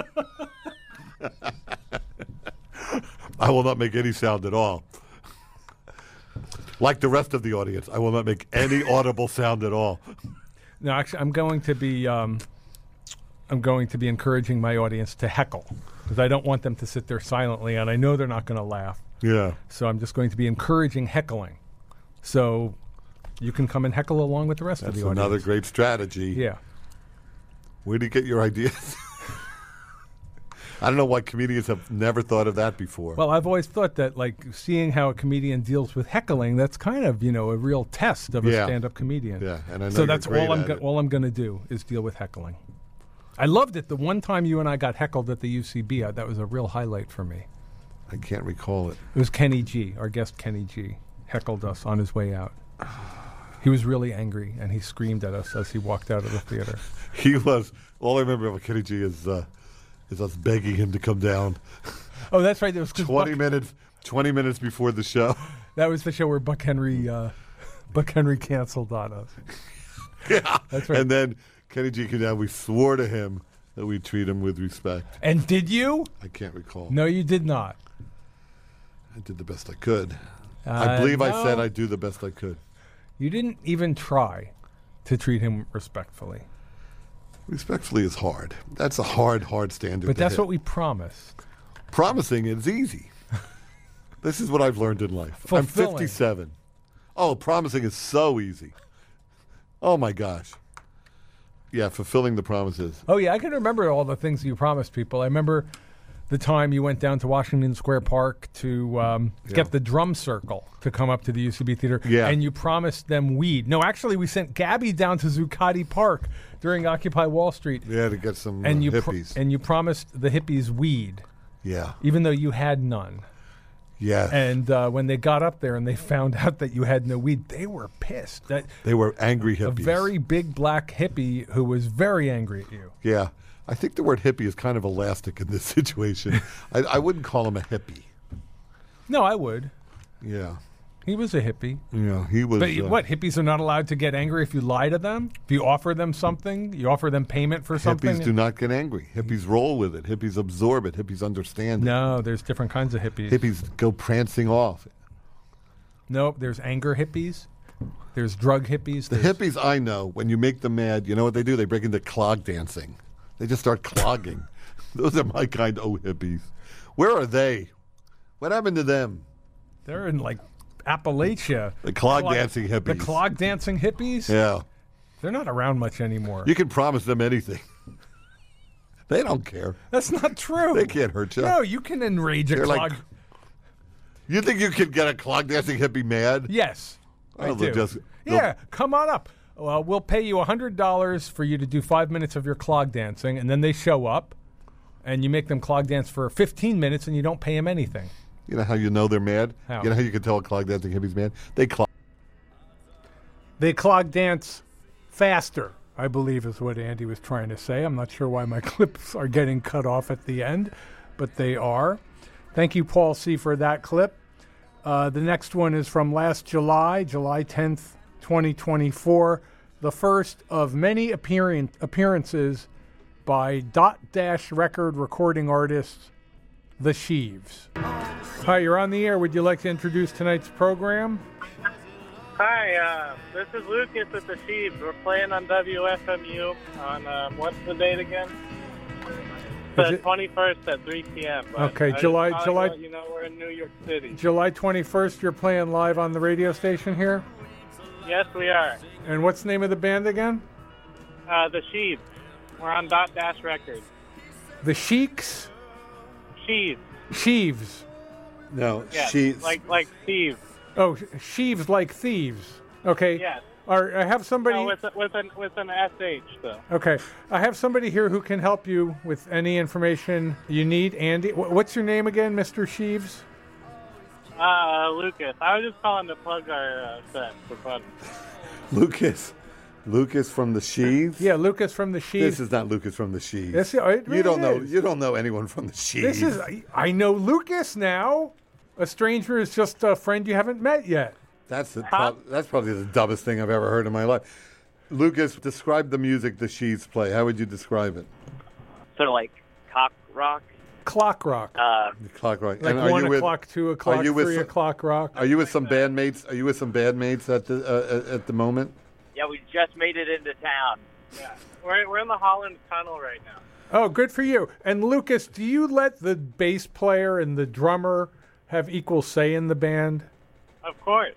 I will not make any sound at all. Like the rest of the audience, I will not make any audible sound at all. No, actually, I'm going to be um, I'm going to be encouraging my audience to heckle because I don't want them to sit there silently, and I know they're not going to laugh. Yeah. So I'm just going to be encouraging heckling. So you can come and heckle along with the rest That's of the audience. another great strategy. Yeah. Where do you get your ideas? I don't know why comedians have never thought of that before. Well, I've always thought that, like, seeing how a comedian deals with heckling, that's kind of, you know, a real test of a Yeah. stand-up comedian. Yeah, and I know so you're that's great all I'm at go- it. all I'm going to do is deal with heckling. I loved it. The one time you and I got heckled at the U C B, uh, that was a real highlight for me. I can't recall it. It was Kenny G, our guest Kenny G, heckled us on his way out. He was really angry, and he screamed at us as he walked out of the theater. He was. All I remember about Kenny G is uh, is us begging him to come down. Oh, that's right. There was 'cause twenty Buck- minutes. Twenty minutes before the show. That was the show where Buck Henry, uh, Buck Henry canceled on us. Yeah, That's right. And then Kenny G came down. We swore to him that we'd treat him with respect. And did you? I can't recall. No, you did not. I did the best I could. Uh, I believe I no. said I'd do the best I could. You didn't even try to treat him respectfully. Respectfully is hard. That's a hard, hard standard. But to that's hit. what we promised. Promising is easy. This is what I've learned in life. Fulfilling. I'm fifty-seven. Oh, promising is so easy. Oh my gosh. Yeah, fulfilling the promises. Oh, yeah, I can remember all the things you promised people. I remember the time you went down to Washington Square Park to um, Yeah. get the drum circle to come up to the U C B Theater. Yeah. And you promised them weed. No, actually, we sent Gabby down to Zuccotti Park during Occupy Wall Street. Yeah, to get some and uh, you pro- hippies. and you promised the hippies weed. Yeah. Even though you had none. Yeah. And uh, when they got up there and they found out that you had no weed, they were pissed. That They were angry a hippies. very big black hippie who was very angry at you. Yeah. I think the word hippie is kind of elastic in this situation. I, I wouldn't call him a hippie. No, I would. Yeah. He was a hippie. Yeah, he was. But uh, what, hippies are not allowed to get angry if you lie to them? If you offer them something, you offer them payment for something? Hippies do not get angry. Hippies roll with it. Hippies absorb it. Hippies understand it. No, there's different kinds of hippies. Hippies go prancing off. Nope, there's anger hippies. There's drug hippies. The there's- hippies I know, when you make them mad, you know what they do? They break into clog dancing. They just start clogging. Those are my kind of hippies. Where are they? What happened to them? They're in like Appalachia. The clog dancing hippies. The clog dancing hippies? Yeah. They're not around much anymore. You can promise them anything. They don't care. That's not true. They can't hurt you. No, you can enrage a They're clog. like- You think you can get a clog dancing hippie mad? Yes, I Oh, they'll do. just- yeah, come on up. Well, we'll pay you one hundred dollars for you to do five minutes of your clog dancing, and then they show up, and you make them clog dance for fifteen minutes, and you don't pay them anything. You know how you know they're mad? How? You know how you can tell a clog dancing hippie's mad? They clog. They clog dance faster, I believe is what Andy was trying to say. I'm not sure why my clips are getting cut off at the end, but they are. Thank you, Paul C., for that clip. Uh, the next one is from last July, July tenth, twenty twenty-four, the first of many appearan- appearances by Dot Dash record recording artists, The Sheaves. Hi, you're on the air. Would you like to introduce tonight's program? Hi, uh, this is Lucas at the Sheaves. We're playing on W F M U on, um, what's the date again? Is The it- twenty-first at three p.m. but Okay, I just July- thought I'd July- let You know, we're in New York City. July twenty-first, you're playing live on the radio station here? Yes, we are. And what's the name of the band again? Uh, the Sheaves. We're on Dot Dash Records. The Sheiks? Sheaves. Sheaves. No, Yes, she's. like like Steve. Oh, sheaves like thieves. Okay. Yes. Or I have somebody. No, with a, with an with an S H though. Okay. I have somebody here who can help you with any information you need. Andy, wh- what's your name again, Mister Sheaves? Uh, Lucas. I was just calling to plug our uh, set for fun. Lucas. Lucas from the Sheaves? Yeah, Lucas from the Sheaves. This is not Lucas from the Sheaves. Yes, it really you don't know. is. You don't know anyone from the Sheaves. This is. I- I know Lucas now. A stranger is just a friend you haven't met yet. That's the, prob- that's probably the dumbest thing I've ever heard in my life. Lucas, describe the music the Sheaves play. How would you describe it? Sort of like cock rock. Clock rock. Uh, Clock rock. Like And are one you with- o'clock, two o'clock, are you with three some- o'clock rock. Are you with some bandmates? Are you with some bandmates at the uh, at the moment? yeah, we just made it into town. Yeah, we're we're in the Holland Tunnel right now. Oh, good for you. And Lucas, do you let the bass player and the drummer have equal say in the band? Of course.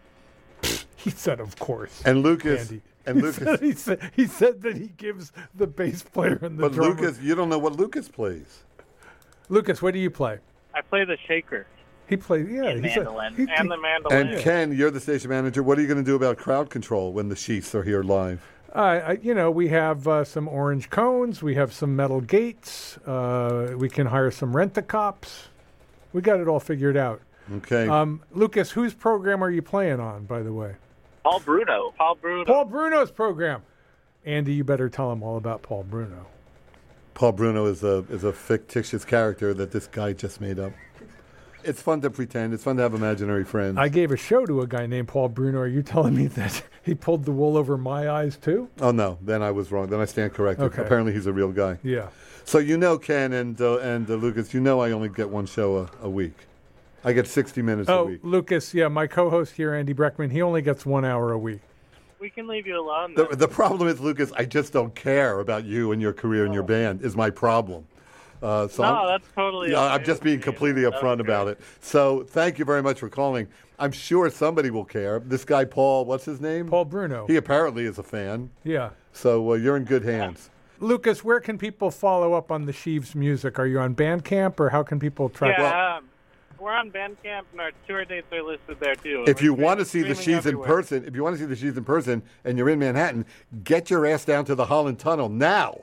He said, of course. And Lucas. Andy. And he Lucas. Said, he, said, he said that he gives the bass player and the But drummer. Lucas, you don't know what Lucas plays. Lucas, what do you play? I play the shaker. He plays, yeah. And he said- mandolin. he- And he- the mandolin. And Ken, you're the station manager. What are you going to do about crowd control when the Sheaves are here live? Uh, I- you know, we have uh, some orange cones. We have some metal gates. Uh, we can hire some rent-a-cops. We got it all figured out. Okay. Um, Lucas, whose program are you playing on, by the way? Paul Bruno. Paul Bruno. Paul Bruno's program. Andy, you better tell him all about Paul Bruno. Paul Bruno is a is a fictitious character that this guy just made up. It's fun to pretend. It's fun to have imaginary friends. I gave a show to a guy named Paul Bruno. Are you telling me that he pulled the wool over my eyes, too? Oh, no. Then I was wrong. Then I stand corrected. Okay. Apparently he's a real guy. Yeah. So you know, Ken and uh, and uh, Lucas, you know I only get one show a, a week. I get sixty minutes a Oh, week. Lucas, yeah, my co-host here, Andy Breckman, he only gets one hour a week. We can leave you alone. The, the problem is, Lucas, I just don't care about you and your career and your band is my problem. Uh, so No, I'm, that's totally Yeah, okay I'm just being completely upfront about it. So thank you very much for calling. I'm sure somebody will care. This guy, Paul, what's his name? Paul Bruno. He apparently is a fan. Yeah. So uh, you're in good hands. Lucas, where can people follow up on the Sheaves music? Are you on Bandcamp, or how can people track? Yeah, um, we're on Bandcamp, and our tour dates are listed there, too. If you We're want to see the streaming Sheaves in everywhere. person, if you want to see the Sheaves in person, and you're in Manhattan, get your ass down to the Holland Tunnel now.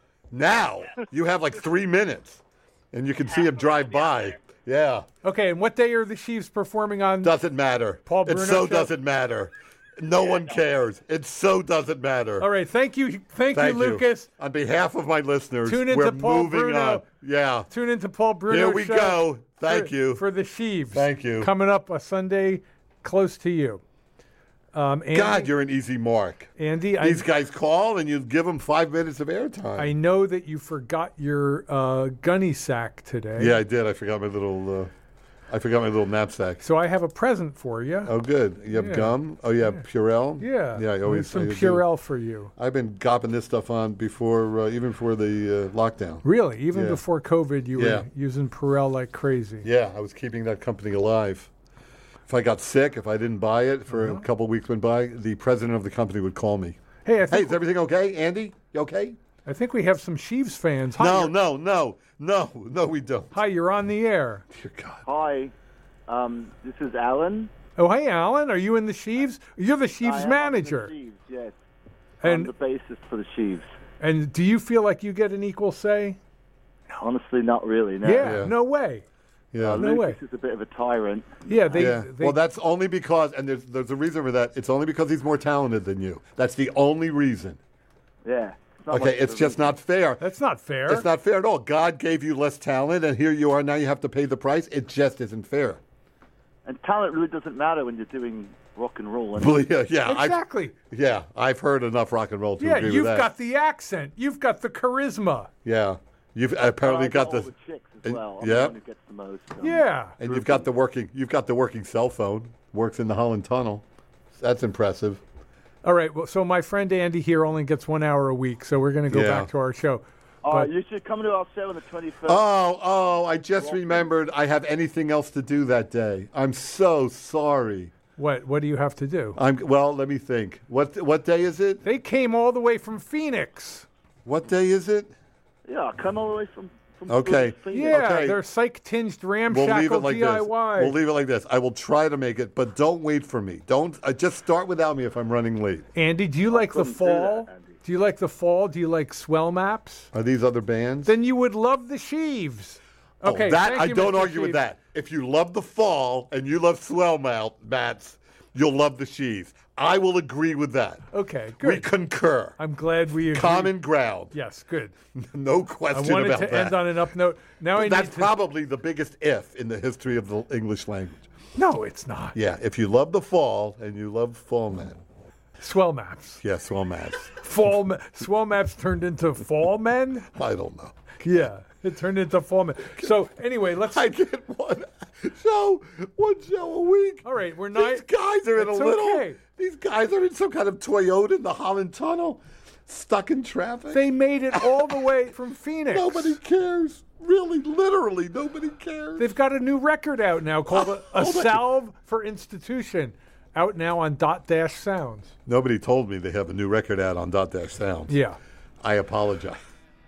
Now you have like three minutes, and you can see him drive by. Yeah. Okay, and what day are the Sheaves performing on? Doesn't matter. Paul It Bruno so show? doesn't matter. No one cares. It so doesn't matter. All right, thank you, thank, Thank you, Lucas. On behalf of my listeners, Tune into we're Paul moving Bruno. on. Yeah. Tune into Paul Bruno. Here we show go. Thank for- you. for the Sheaves. Thank you. Coming up a Sunday close to you. Um, Andy, God, you're an easy mark. Andy, These I, guys call and you give them five minutes of airtime. I know that you forgot your uh, gunny sack today. Yeah, I did. I forgot my little. Uh, I forgot my little knapsack. So I have a present for you. Oh, good. You have Yeah. gum. Oh, you have Purell. Yeah. Yeah. I always some I do. Purell for you. I've been gopping this stuff on before, uh, even before the uh, lockdown. Really? Even Yeah. before COVID, you Yeah. were using Purell like crazy. Yeah, I was keeping that company alive. If I got sick, if I didn't buy it for Uh-huh. a couple of weeks went by, the president of the company would call me. Hey, I Hey, think is everything okay, Andy? You okay? I think we have some Sheaves fans. Hi, No, you're- no, no, no, no, we don't. Hi, you're on the air. Dear God. Hi, um, this is Alan. Oh, hey, Alan. Are you in the Sheaves? You're the I Sheaves am manager. on the Sheaves, yes. And I'm the bassist for the Sheaves. and do you feel like you get an equal say? Honestly, not really, no. Yeah, no way. Yeah. Uh, No way. Lucas is a bit of a tyrant. Yeah, they. yeah. they well, that's only because, and there's there's a reason for that. It's only because he's more talented than you. That's the only reason. Yeah. It's not Okay, much it's of a just not fair. That's not fair. It's not fair at all. God gave you less talent, and here you are now. You have to pay the price. It just isn't fair. And talent really doesn't matter when you're doing rock and roll. Well, yeah, yeah, I've- Exactly. Yeah, I've heard enough rock and roll to Yeah, agree you've with that. got the accent. You've got the charisma. Yeah, you've apparently I got, all the. the chicks as and- well. I'm yeah. the one who gets the most. um, Yeah. And you've got the working. You've got the working cell phone. Works in the Holland Tunnel. That's impressive. All right. Well, so my friend Andy here only gets one hour a week, so we're going to go Yeah. back to our show. Oh, But- you should come to our show on the twenty-first. Oh, oh! I just remembered. I have anything else to do that day. I'm so sorry. What? What do you have to do? I'm well. Let me think. What what day is it? They came all the way from Phoenix. What day is it? Yeah, come all the way from. from Okay. Phoenix. Yeah, Okay. they're psych-tinged We'll ramshackle leave it like D I Y. this. We'll leave it like this. I will try to make it, but don't wait for me. Don't uh, just start without me if I'm running late. Andy, do you like the couldn't do fall? that, Andy. Do you like the fall? Do you like swell maps? Are these other bands? Then you would love the Sheaves. Okay, oh, that thank I you, don't Mister argue with Sheaves. that. If you love the fall and you love swell mount bats, you'll love the Sheaves. I will agree with that. Okay, We good. concur. I'm glad we agree. Common ground. Yes, good. No I question wanted about to that. end on an up note. Now I That's need to. probably the biggest if in the history of the English language. No, it's not. Yeah, if you love the fall and you love fall man. Swell maps. Yeah, swell mats. Fall ma- swell maps turned into fall men. I don't know. Yeah, it turned into fall men. So anyway, let's. I get one show, one show a week. All right, we're not. These guys are in a It's little. okay. These guys are in some kind of Toyota in the Holland Tunnel, stuck in traffic. They made it all the way from Phoenix. Nobody cares. Really, literally, nobody cares. They've got a new record out now called A, a Oh, my- Salve for Institution, out now on Dot Dash Sounds. Nobody told me they have a new record out on Dot Dash Sound. Yeah. I apologize.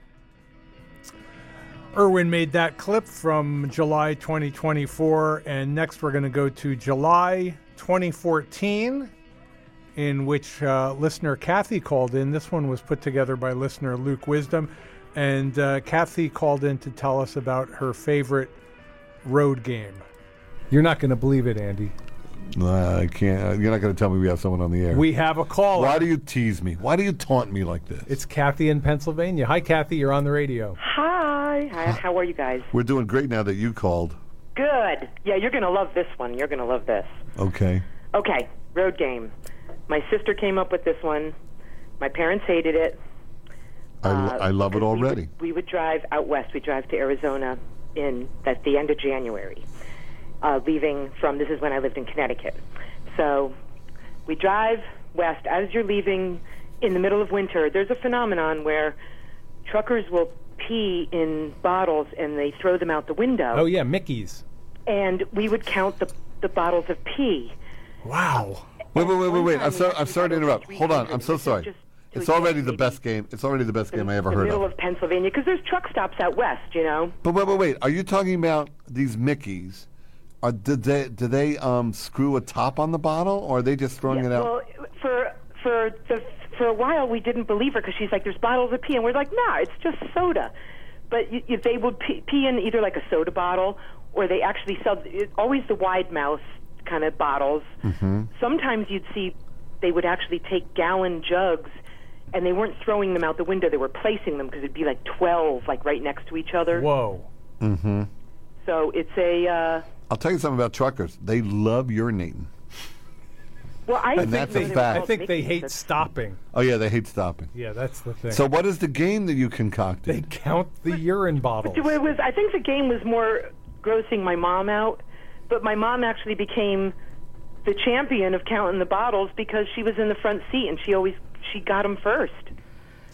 Irwin made that clip from July twenty twenty-four, and next we're going to go to July twenty fourteen, in which uh, listener Kathy called in. This one was put together by listener Luke Wisdom, and uh, Kathy called in to tell us about her favorite road game. You're not going to believe it, Andy. Uh, I can't. You're not going to tell me we have someone on the air. We have a caller. Why do you tease me? Why do you taunt me like this? It's Kathy in Pennsylvania. Hi, Kathy. You're on the radio. Hi. Hi. How are you guys? We're doing great now that you called. Good. Yeah, you're going to love this one. You're going to love this. Okay. Okay, road game. My sister came up with this one. My parents hated it. I, Uh, I love it already. We would drive out west. We drive to Arizona in at the end of January, uh, leaving from, this is when I lived in Connecticut. So we drive west. As you're leaving in the middle of winter, there's a phenomenon where truckers will pee in bottles and they throw them out the window. Oh, yeah, Mickey's. And we would count the, the bottles of pee. Wow. Wait, wait, wait, wait, wait. I'm sorry. I'm sorry to interrupt. Hold on. I'm so sorry. It's already the best game. It's already the best game I ever the heard middle of. of Pennsylvania, because there's truck stops out west, you know. But wait, wait, wait. Are you talking about these Mickeys? Are, did they do they um, screw a top on the bottle, or are they just throwing it out? Well, for for the for a while we didn't believe her because she's like, "There's bottles of pee," and we're like, "Nah, it's just soda." But you, you, they would pee, pee in either like a soda bottle, or they actually sell it, always the wide mouth kind of bottles. Mm-hmm. Sometimes you'd see they would actually take gallon jugs, and they weren't throwing them out the window; they were placing them because it'd be like twelve, like right next to each other. Whoa. Mm-hmm. So it's a. Uh, I'll tell you something about truckers. They love urinating. well, I And think that's they a were fact. I called think they Mickey's. hate stopping. Oh yeah, they hate stopping. Yeah, that's the thing. So what is the game that you concocted? They count the urine bottles. It was. I think the game was more grossing my mom out, but my mom actually became the champion of counting the bottles because she was in the front seat and she always she got them first.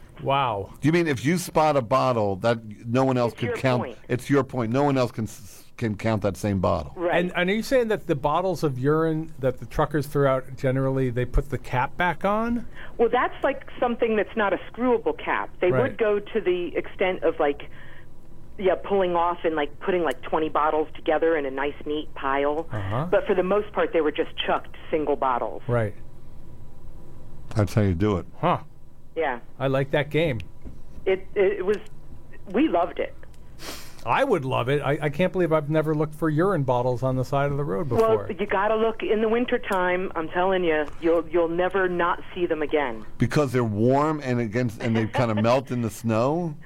Wow. You mean if you spot a bottle that no one else could your count? point. It's your point. No one else can s- can count that same bottle. Right. And, and are you saying that the bottles of urine that the truckers throw out, generally, they put the cap back on? Well, that's like something that's not a screwable cap. They Right. would go to the extent of like, yeah, pulling off and like putting like twenty bottles together in a nice, neat pile. Uh-huh. But for the most part, they were just chucked single bottles. Right. That's how you do it. Huh. Yeah. I like that game. It it was, we loved it. I would love it. I, I can't believe I've never looked for urine bottles on the side of the road before. Well, you got to look in the wintertime. I'm telling you, you'll you'll never not see them again. Because they're warm and against and they kind of melt in the snow.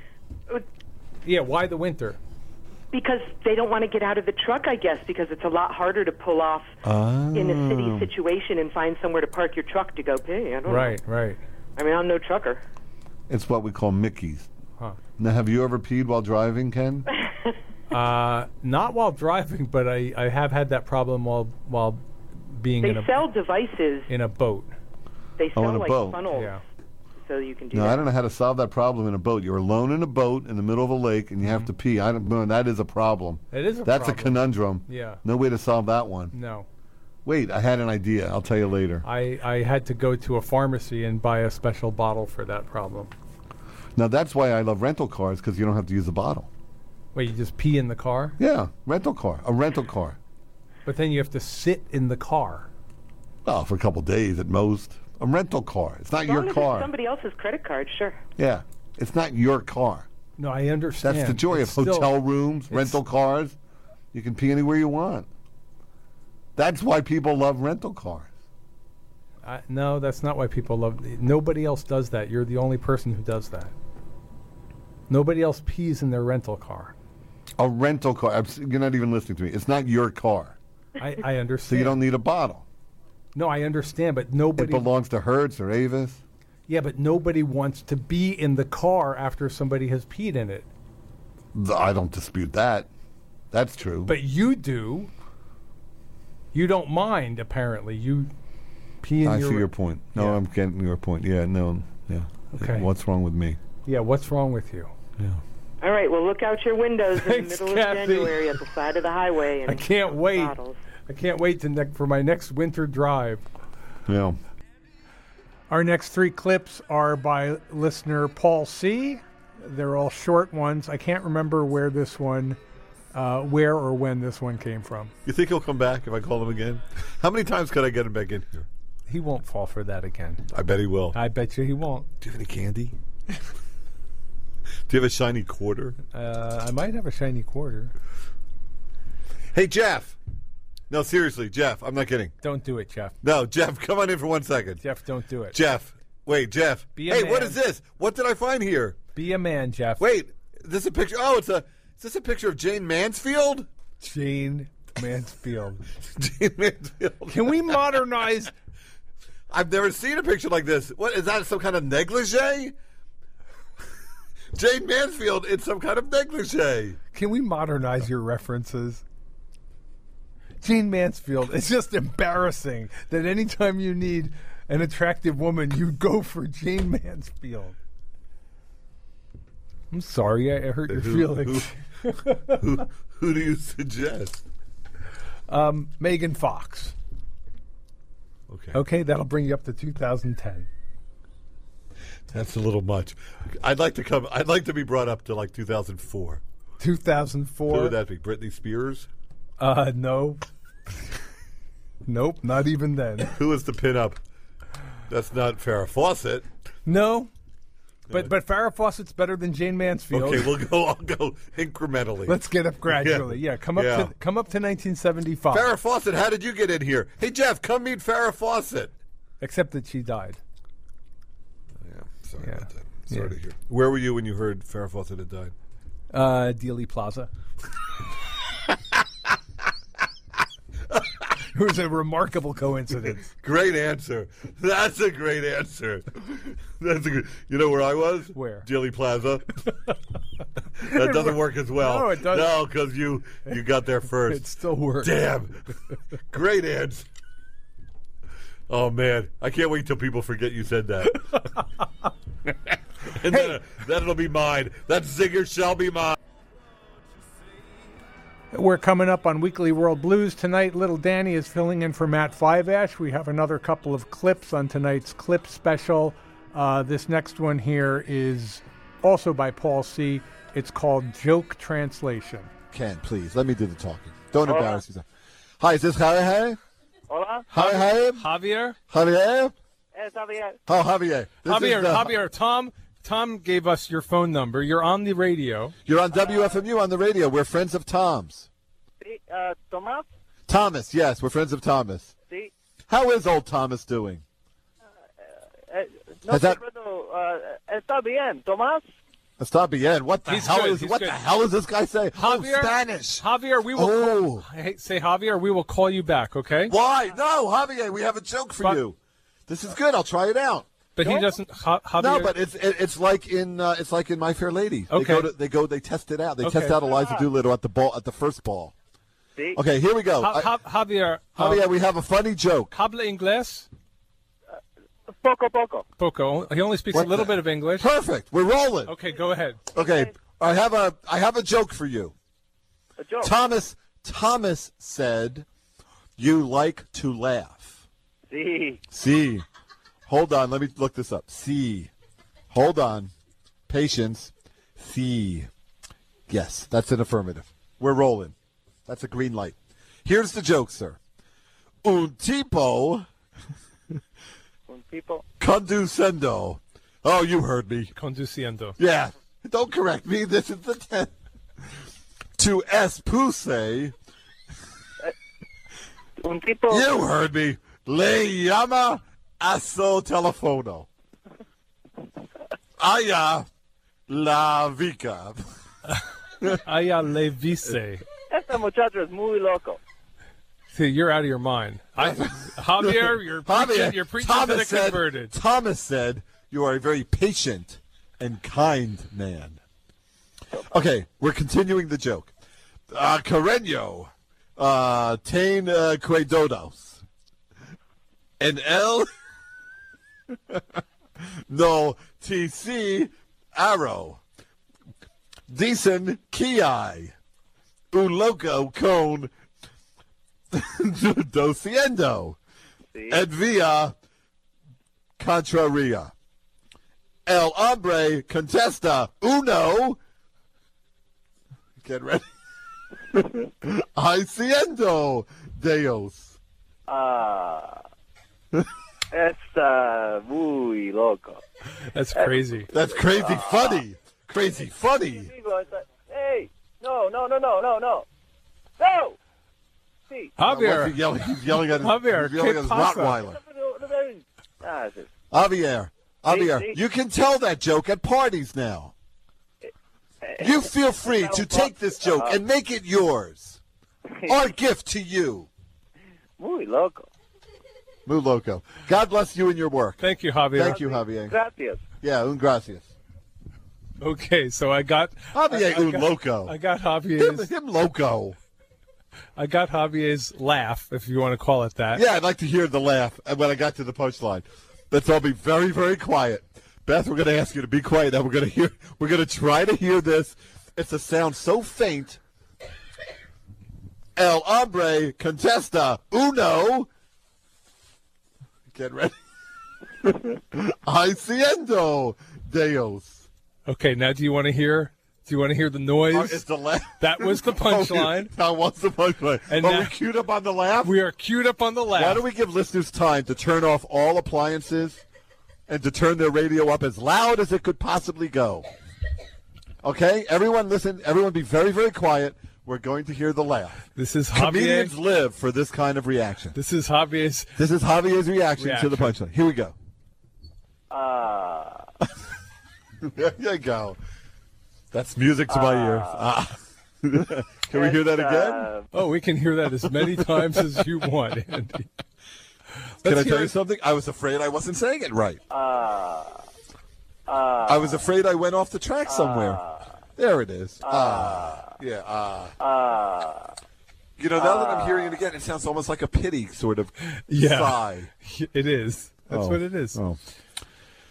Yeah, why the winter? Because they don't want to get out of the truck, I guess, because it's a lot harder to pull off in a city Oh. situation and find somewhere to park your truck to go pee. I don't Right, know. right. I mean, I'm no trucker. It's what we call Mickey's. Huh. Now, have you ever peed while driving, Ken? Uh, not while driving, but I, I have had that problem while while being They in a sell devices. in a boat. They Oh, sell in a like boat. funnels, Yeah. so you can do No, that. I don't know how to solve that problem in a boat. You're alone in a boat in the middle of a lake, and you have to pee. I don't know. That is a problem. It is a That's problem. a conundrum. Yeah. No way to solve that one. No. Wait, I had an idea. I'll tell you later. I, I had to go to a pharmacy and buy a special bottle for that problem. Now, that's why I love rental cars, because you don't have to use a bottle. Wait, you just pee in the car? Yeah, rental car. A rental car. But then you have to sit in the car. Oh, for a couple days at most. A rental car. It's not As your long as car. it's somebody else's credit card, sure. Yeah, it's not your car. No, I understand. That's the joy It's of still- hotel rooms, it's- rental cars. You can pee anywhere you want. That's why people love rental cars. I, no, that's not why people love. Nobody else does that. You're the only person who does that. Nobody else pees in their rental car. A rental car. I'm s- You're not even listening to me. It's not your car. I, I understand. So you don't need a bottle. No, I understand, but It nobody. belongs to Hertz or Avis. Yeah, but nobody wants to be in the car after somebody has peed in it. Th- I don't dispute that. That's true. But you do. You don't mind, apparently. You pee in I your. see your point. No, Yeah. I'm getting your point. Yeah, no, yeah. Okay. What's wrong with me? Yeah, what's wrong with you? All right, well, look out your windows in Thanks, the middle Kathy. of January at the side of the highway. And I can't wait. bottles. I can't wait to ne- for my next winter drive. Yeah. Our next three clips are by listener Paul C. They're all short ones. I can't remember where this one, uh, where or when this one came from. You think he'll come back if I call him again? How many times could I get him back in here? He won't fall for that again. I bet he will. I bet you he won't. Do you have any candy? Do you have a shiny quarter? Uh, I might have a shiny quarter. Hey, Jeff. No, seriously, Jeff. I'm not kidding. Don't do it, Jeff. No, Jeff, come on in for one second. Jeff, don't do it. Jeff. Wait, Jeff. Be a hey, man. what is this? What did I find here? Be a man, Jeff. Wait, is this a picture? Oh, it's a. Is this a picture of Jane Mansfield? Jane Mansfield. Jane Mansfield. Can we modernize? I've never seen a picture like this. What is that? Some kind of negligee? Jane Mansfield in some kind of negligee. Can we modernize your references? Jane Mansfield. It's just embarrassing that anytime you need an attractive woman, you go for Jane Mansfield. I'm sorry, I I hurt your Who- feelings. Who, who, who do you suggest? Um, Megan Fox. Okay. Okay, that'll bring you up to two thousand ten. That's a little much. I'd like to come. I'd like to be brought up to like two thousand four. two thousand four. Who would that be? Britney Spears? Uh, no. Nope, not even then. Who was the pinup? That's not Farrah Fawcett. No. But but Farrah Fawcett's better than Jane Mansfield. Okay, we'll go. I'll go incrementally. Let's get up gradually. Yeah, come up Yeah. to come up to nineteen seventy-five. Farrah Fawcett, how did you get in here? Hey Jeff, come meet Farrah Fawcett. Except that she died. Yeah, sorry Yeah. about that. Sorry Yeah. to hear. Where were you when you heard Farrah Fawcett had died? Uh, Dealey Plaza. It was a remarkable coincidence. Great answer. That's a great answer. That's a good. You know where I was? Where? Dealey Plaza. That doesn't work as well. No, it doesn't. No, because you you got there first. It still works. Damn. Great answer. Oh man, I can't wait till people forget you said that. And then, uh, then it'll be mine. That zinger shall be mine. We're coming up on Weekly World Blues tonight. Little Danny is filling in for Matt Fiveash. We have another couple of clips on tonight's clip special. Uh, this next one here is also by Paul C. It's called Joke Translation. Ken, please, let me do the talking. Don't Hola. embarrass yourself. Hi, is this Javier? Hola. Hi, hi. Javier? Javier? Yes, Javier. Oh, Javier. This Javier, is, uh, Javier, Tom Tom gave us your phone number. You're on the radio. You're on W F M U on the radio. We're friends of Tom's. Sí, uh, Tomás. Thomas, yes, we're friends of Thomas. Sí. How is old Thomas doing? Eh, no Has te that- acuerdo, uh, está bien, Tomás. Está bien. What the He's hell good, is he's what good. the hell is this guy saying? Javier, Oh, Spanish. Javier, we will Oh. call, hey, say Javier, we will call you back, okay? Why? No, Javier, we have a joke for But- you. This is good. I'll try it out. But he doesn't. Ja, Javier, No, but it's it, it's like in uh, it's like in My Fair Lady. They Okay. go to, they go they test it out. They Okay. test out Eliza Doolittle at the ball at the first ball. Sí. Okay, here we go. Ja- I- Ja- Javier. Javier, uh, we have a funny joke. Habla inglés? Poco, poco. Poco. He only speaks What a little the- bit of English. Perfect. We're rolling. Okay, go ahead. Okay, I have a I have a joke for you. A joke. Thomas Thomas said, "You like to laugh." Sí. See. Hold on, let me look this up. See. Hold on. Patience. See. Yes, that's an affirmative. We're rolling. That's a green light. Here's the joke, sir. Un tipo Un tipo. conducendo. Oh, you heard me. Conduciendo. Yeah. Don't correct me. This is the tenth. To espuse. Un tipo. You heard me. Le llama a su telefono. Allá la vica. Aya le vise. Este muchacho es muy loco. See, you're out of your mind. I, Javier, you're preaching, Javier, you're preaching to the Thomas said, converted. Thomas said, you are a very patient and kind man. Okay, we're continuing the joke. Uh, Carreño, uh, tain uh, cuidados. En el no T C arrow. Dicen que hay un loco con dociendo. Et via contraria. El hombre contesta uno. Get ready. I siendo Deus. Ah. Está muy loco. That's crazy. That's crazy funny. Crazy funny. Hey, no, no, no, no, no, no. No! Sí. Javier. What's he yelling? He's yelling at his, Javier, he's yelling ¿qué at his pasa? Rottweiler. Ah, sí. Javier, Javier, See, see? you can tell that joke at parties now. You feel free to take this joke and make it yours. Our gift to you. Muy loco. Muy loco. God bless you and your work. Thank you, Javier. Thank you, Javier. Gracias. Yeah, un gracias. Okay, so I got Javier I, I un got, loco. I got Him, Javier's. him loco. I got Javier's laugh, if you want to call it that. Yeah, I'd like to hear the laugh when I got to the punchline. Let's all be very, very quiet. Beth, we're going to ask you to be quiet. Now we're going to hear. We're going to try to hear this. It's a sound so faint. El hombre contesta uno. Get ready. I siendo Deus. Okay, now do you want to hear? Do you want to hear the noise? Oh, it's the laugh. That was the punchline. That was the punchline. And Are now- we queued up on the laugh? We are queued up on the laugh. Why don't we give listeners time to turn off all appliances and to turn their radio up as loud as it could possibly go? Okay? Everyone listen. Everyone be very, very quiet. We're going to hear the laugh. This is Javier. Comedians live for this kind of reaction. This is Javier's. This is Javier's reaction, to the Reaction. punchline. Here we go. Ah. There you go. That's music to my ears. Ah. Can we hear that again? Uh, Oh, we can hear that as many times as you want, Andy. Can Let's I hear tell you it. something? I was afraid I wasn't saying it right. ah. Ah. I was afraid I went off the track somewhere. There it is. Ah. Yeah, ah. Ah. You know, now that I'm hearing it again, it sounds almost like a pity sort of Yeah. sigh. It is. That's Oh. what it is. Oh.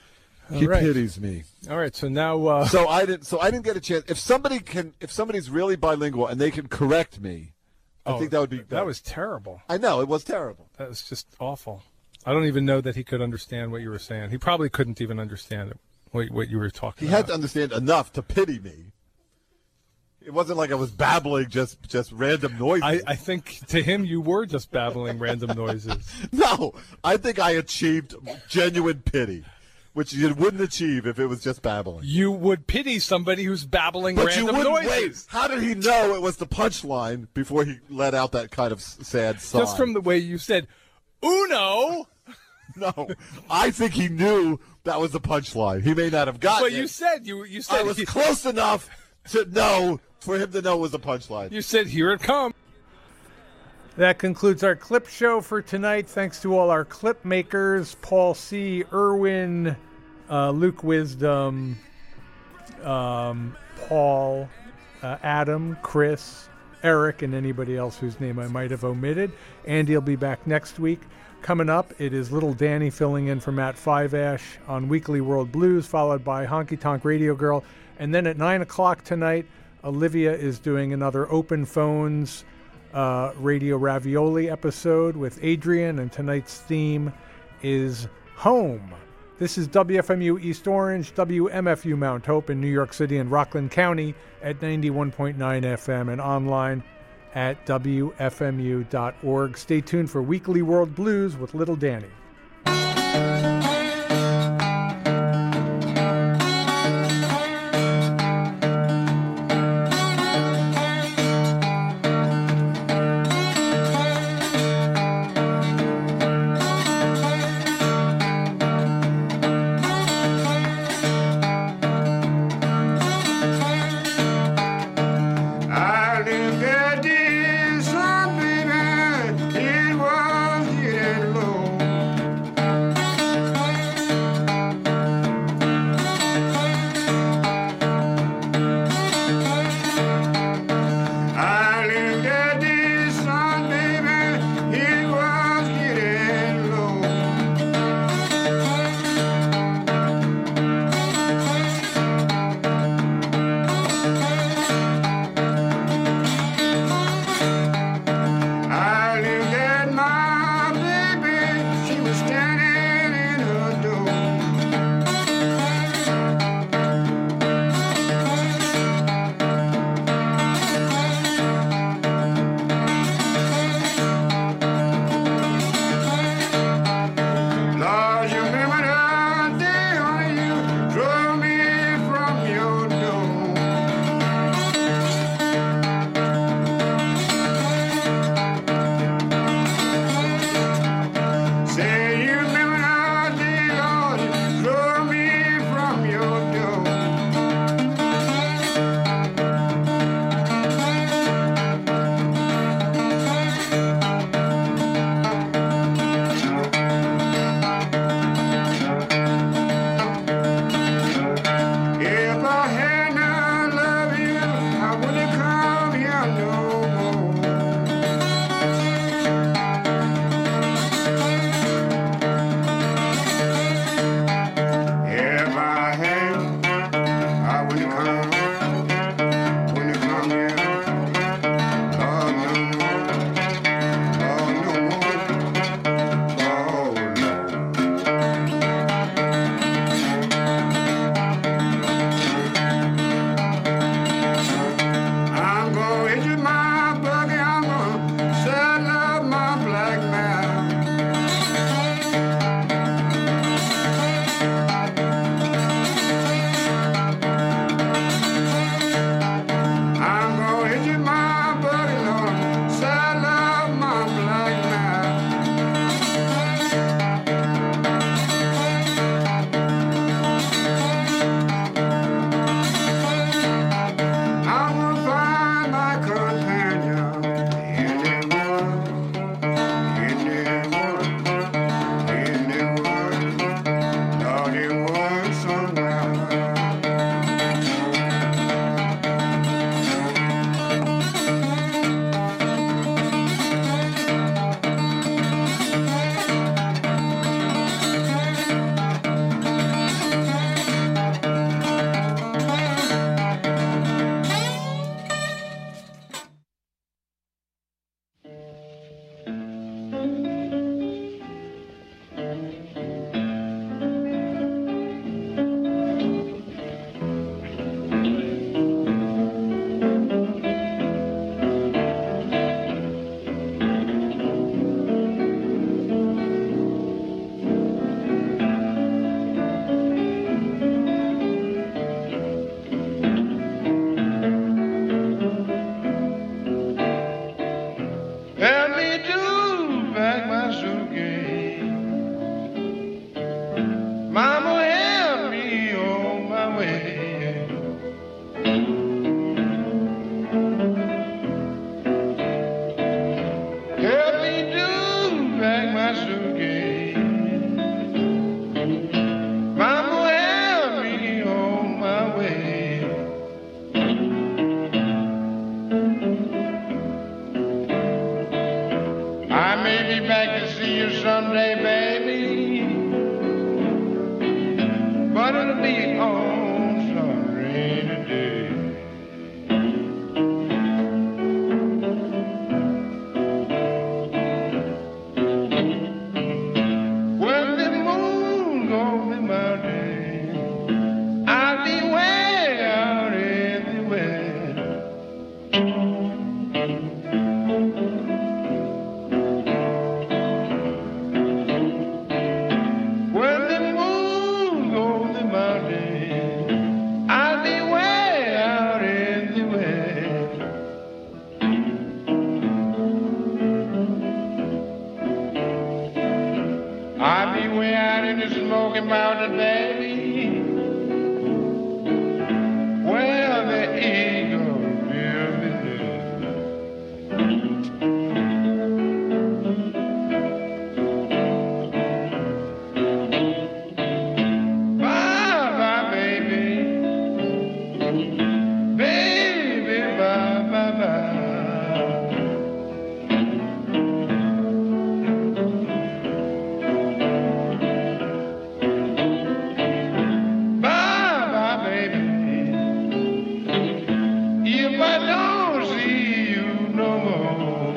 He All right. pities me. All right, so now. Uh, so I didn't. So I didn't get a chance. If somebody can, if somebody's really bilingual and they can correct me, I oh, think that would be. That was terrible. I know it was terrible. That was just awful. I don't even know that he could understand what you were saying. He probably couldn't even understand it, what, what you were talking He about. had to understand enough to pity me. It wasn't like I was babbling just just random noises. I, I think to him you were just babbling random noises. No, I think I achieved genuine pity, which you wouldn't achieve if it was just babbling. You would pity somebody who's babbling But random you wouldn't noises. wait. How did he know it was the punchline before he let out that kind of s- sad sigh? Just from the way you said, Uno. No, I think he knew that was the punchline. He may not have gotten But it. you said you you said I was he- close enough to know for him to know it was the punchline. You said, "Here it comes." That concludes our clip show for tonight. Thanks to all our clip makers: Paul C., Irwin, uh, Luke Wisdom, um, Paul, uh, Adam, Chris, Eric, and anybody else whose name I might have omitted. Andy will be back next week. Coming up, it is Little Danny filling in for Matt Fiveash on Weekly World Blues, followed by Honky Tonk Radio Girl. And then at nine o'clock tonight, Olivia is doing another Open Phones uh, Radio Ravioli episode with Adrian, and tonight's theme is Home. This is W F M U East Orange, W M F U Mount Hope in New York City and Rockland County at ninety-one point nine F M and online at W F M U dot org. Stay tuned for Weekly World Blues with Little Danny. I look at this, oh baby, it was getting low. I'll be home some rainy day. When the moon's on the mountain, I'll be way out in the west. When the moon's on the mountain, I'll be way out in the west. I'll be way out in the Smoky Mountain, baby, where the eagle builds his nest. Bye bye, baby, baby, bye bye bye. Bye bye, baby. If I don't see you no more,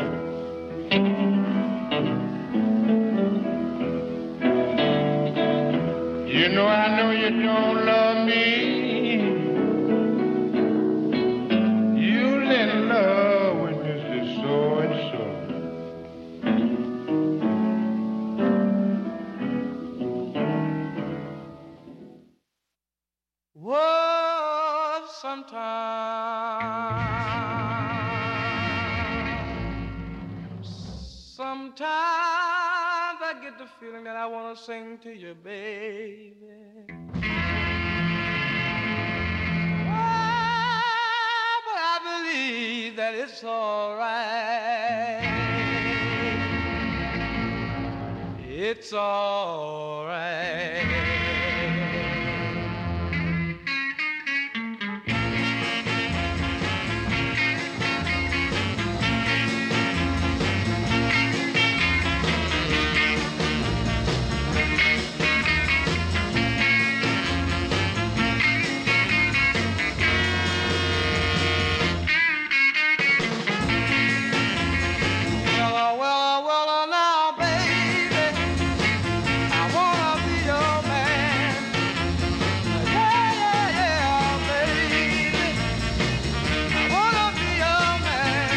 you know I know you don't love me. You let love when this is so and so. Well, sometimes, sometimes I get the feeling that I want to sing to you, baby. Ah, but I believe that it's all right. It's all right. Well, well, well, now, baby, I wanna be your man. Yeah, yeah, yeah, baby, I wanna be your man.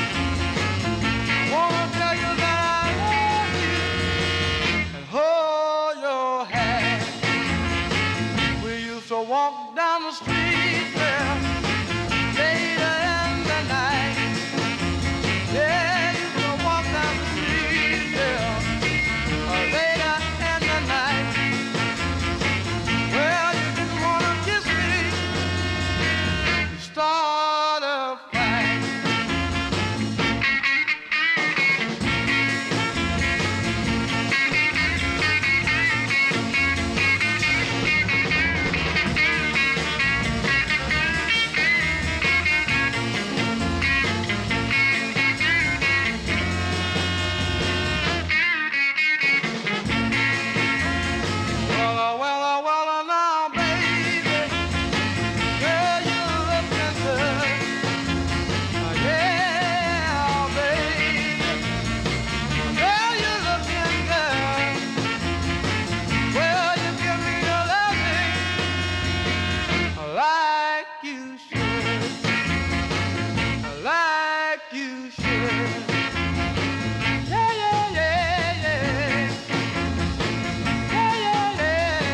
I wanna tell you that I love you and hold your hand. We used to walk down the street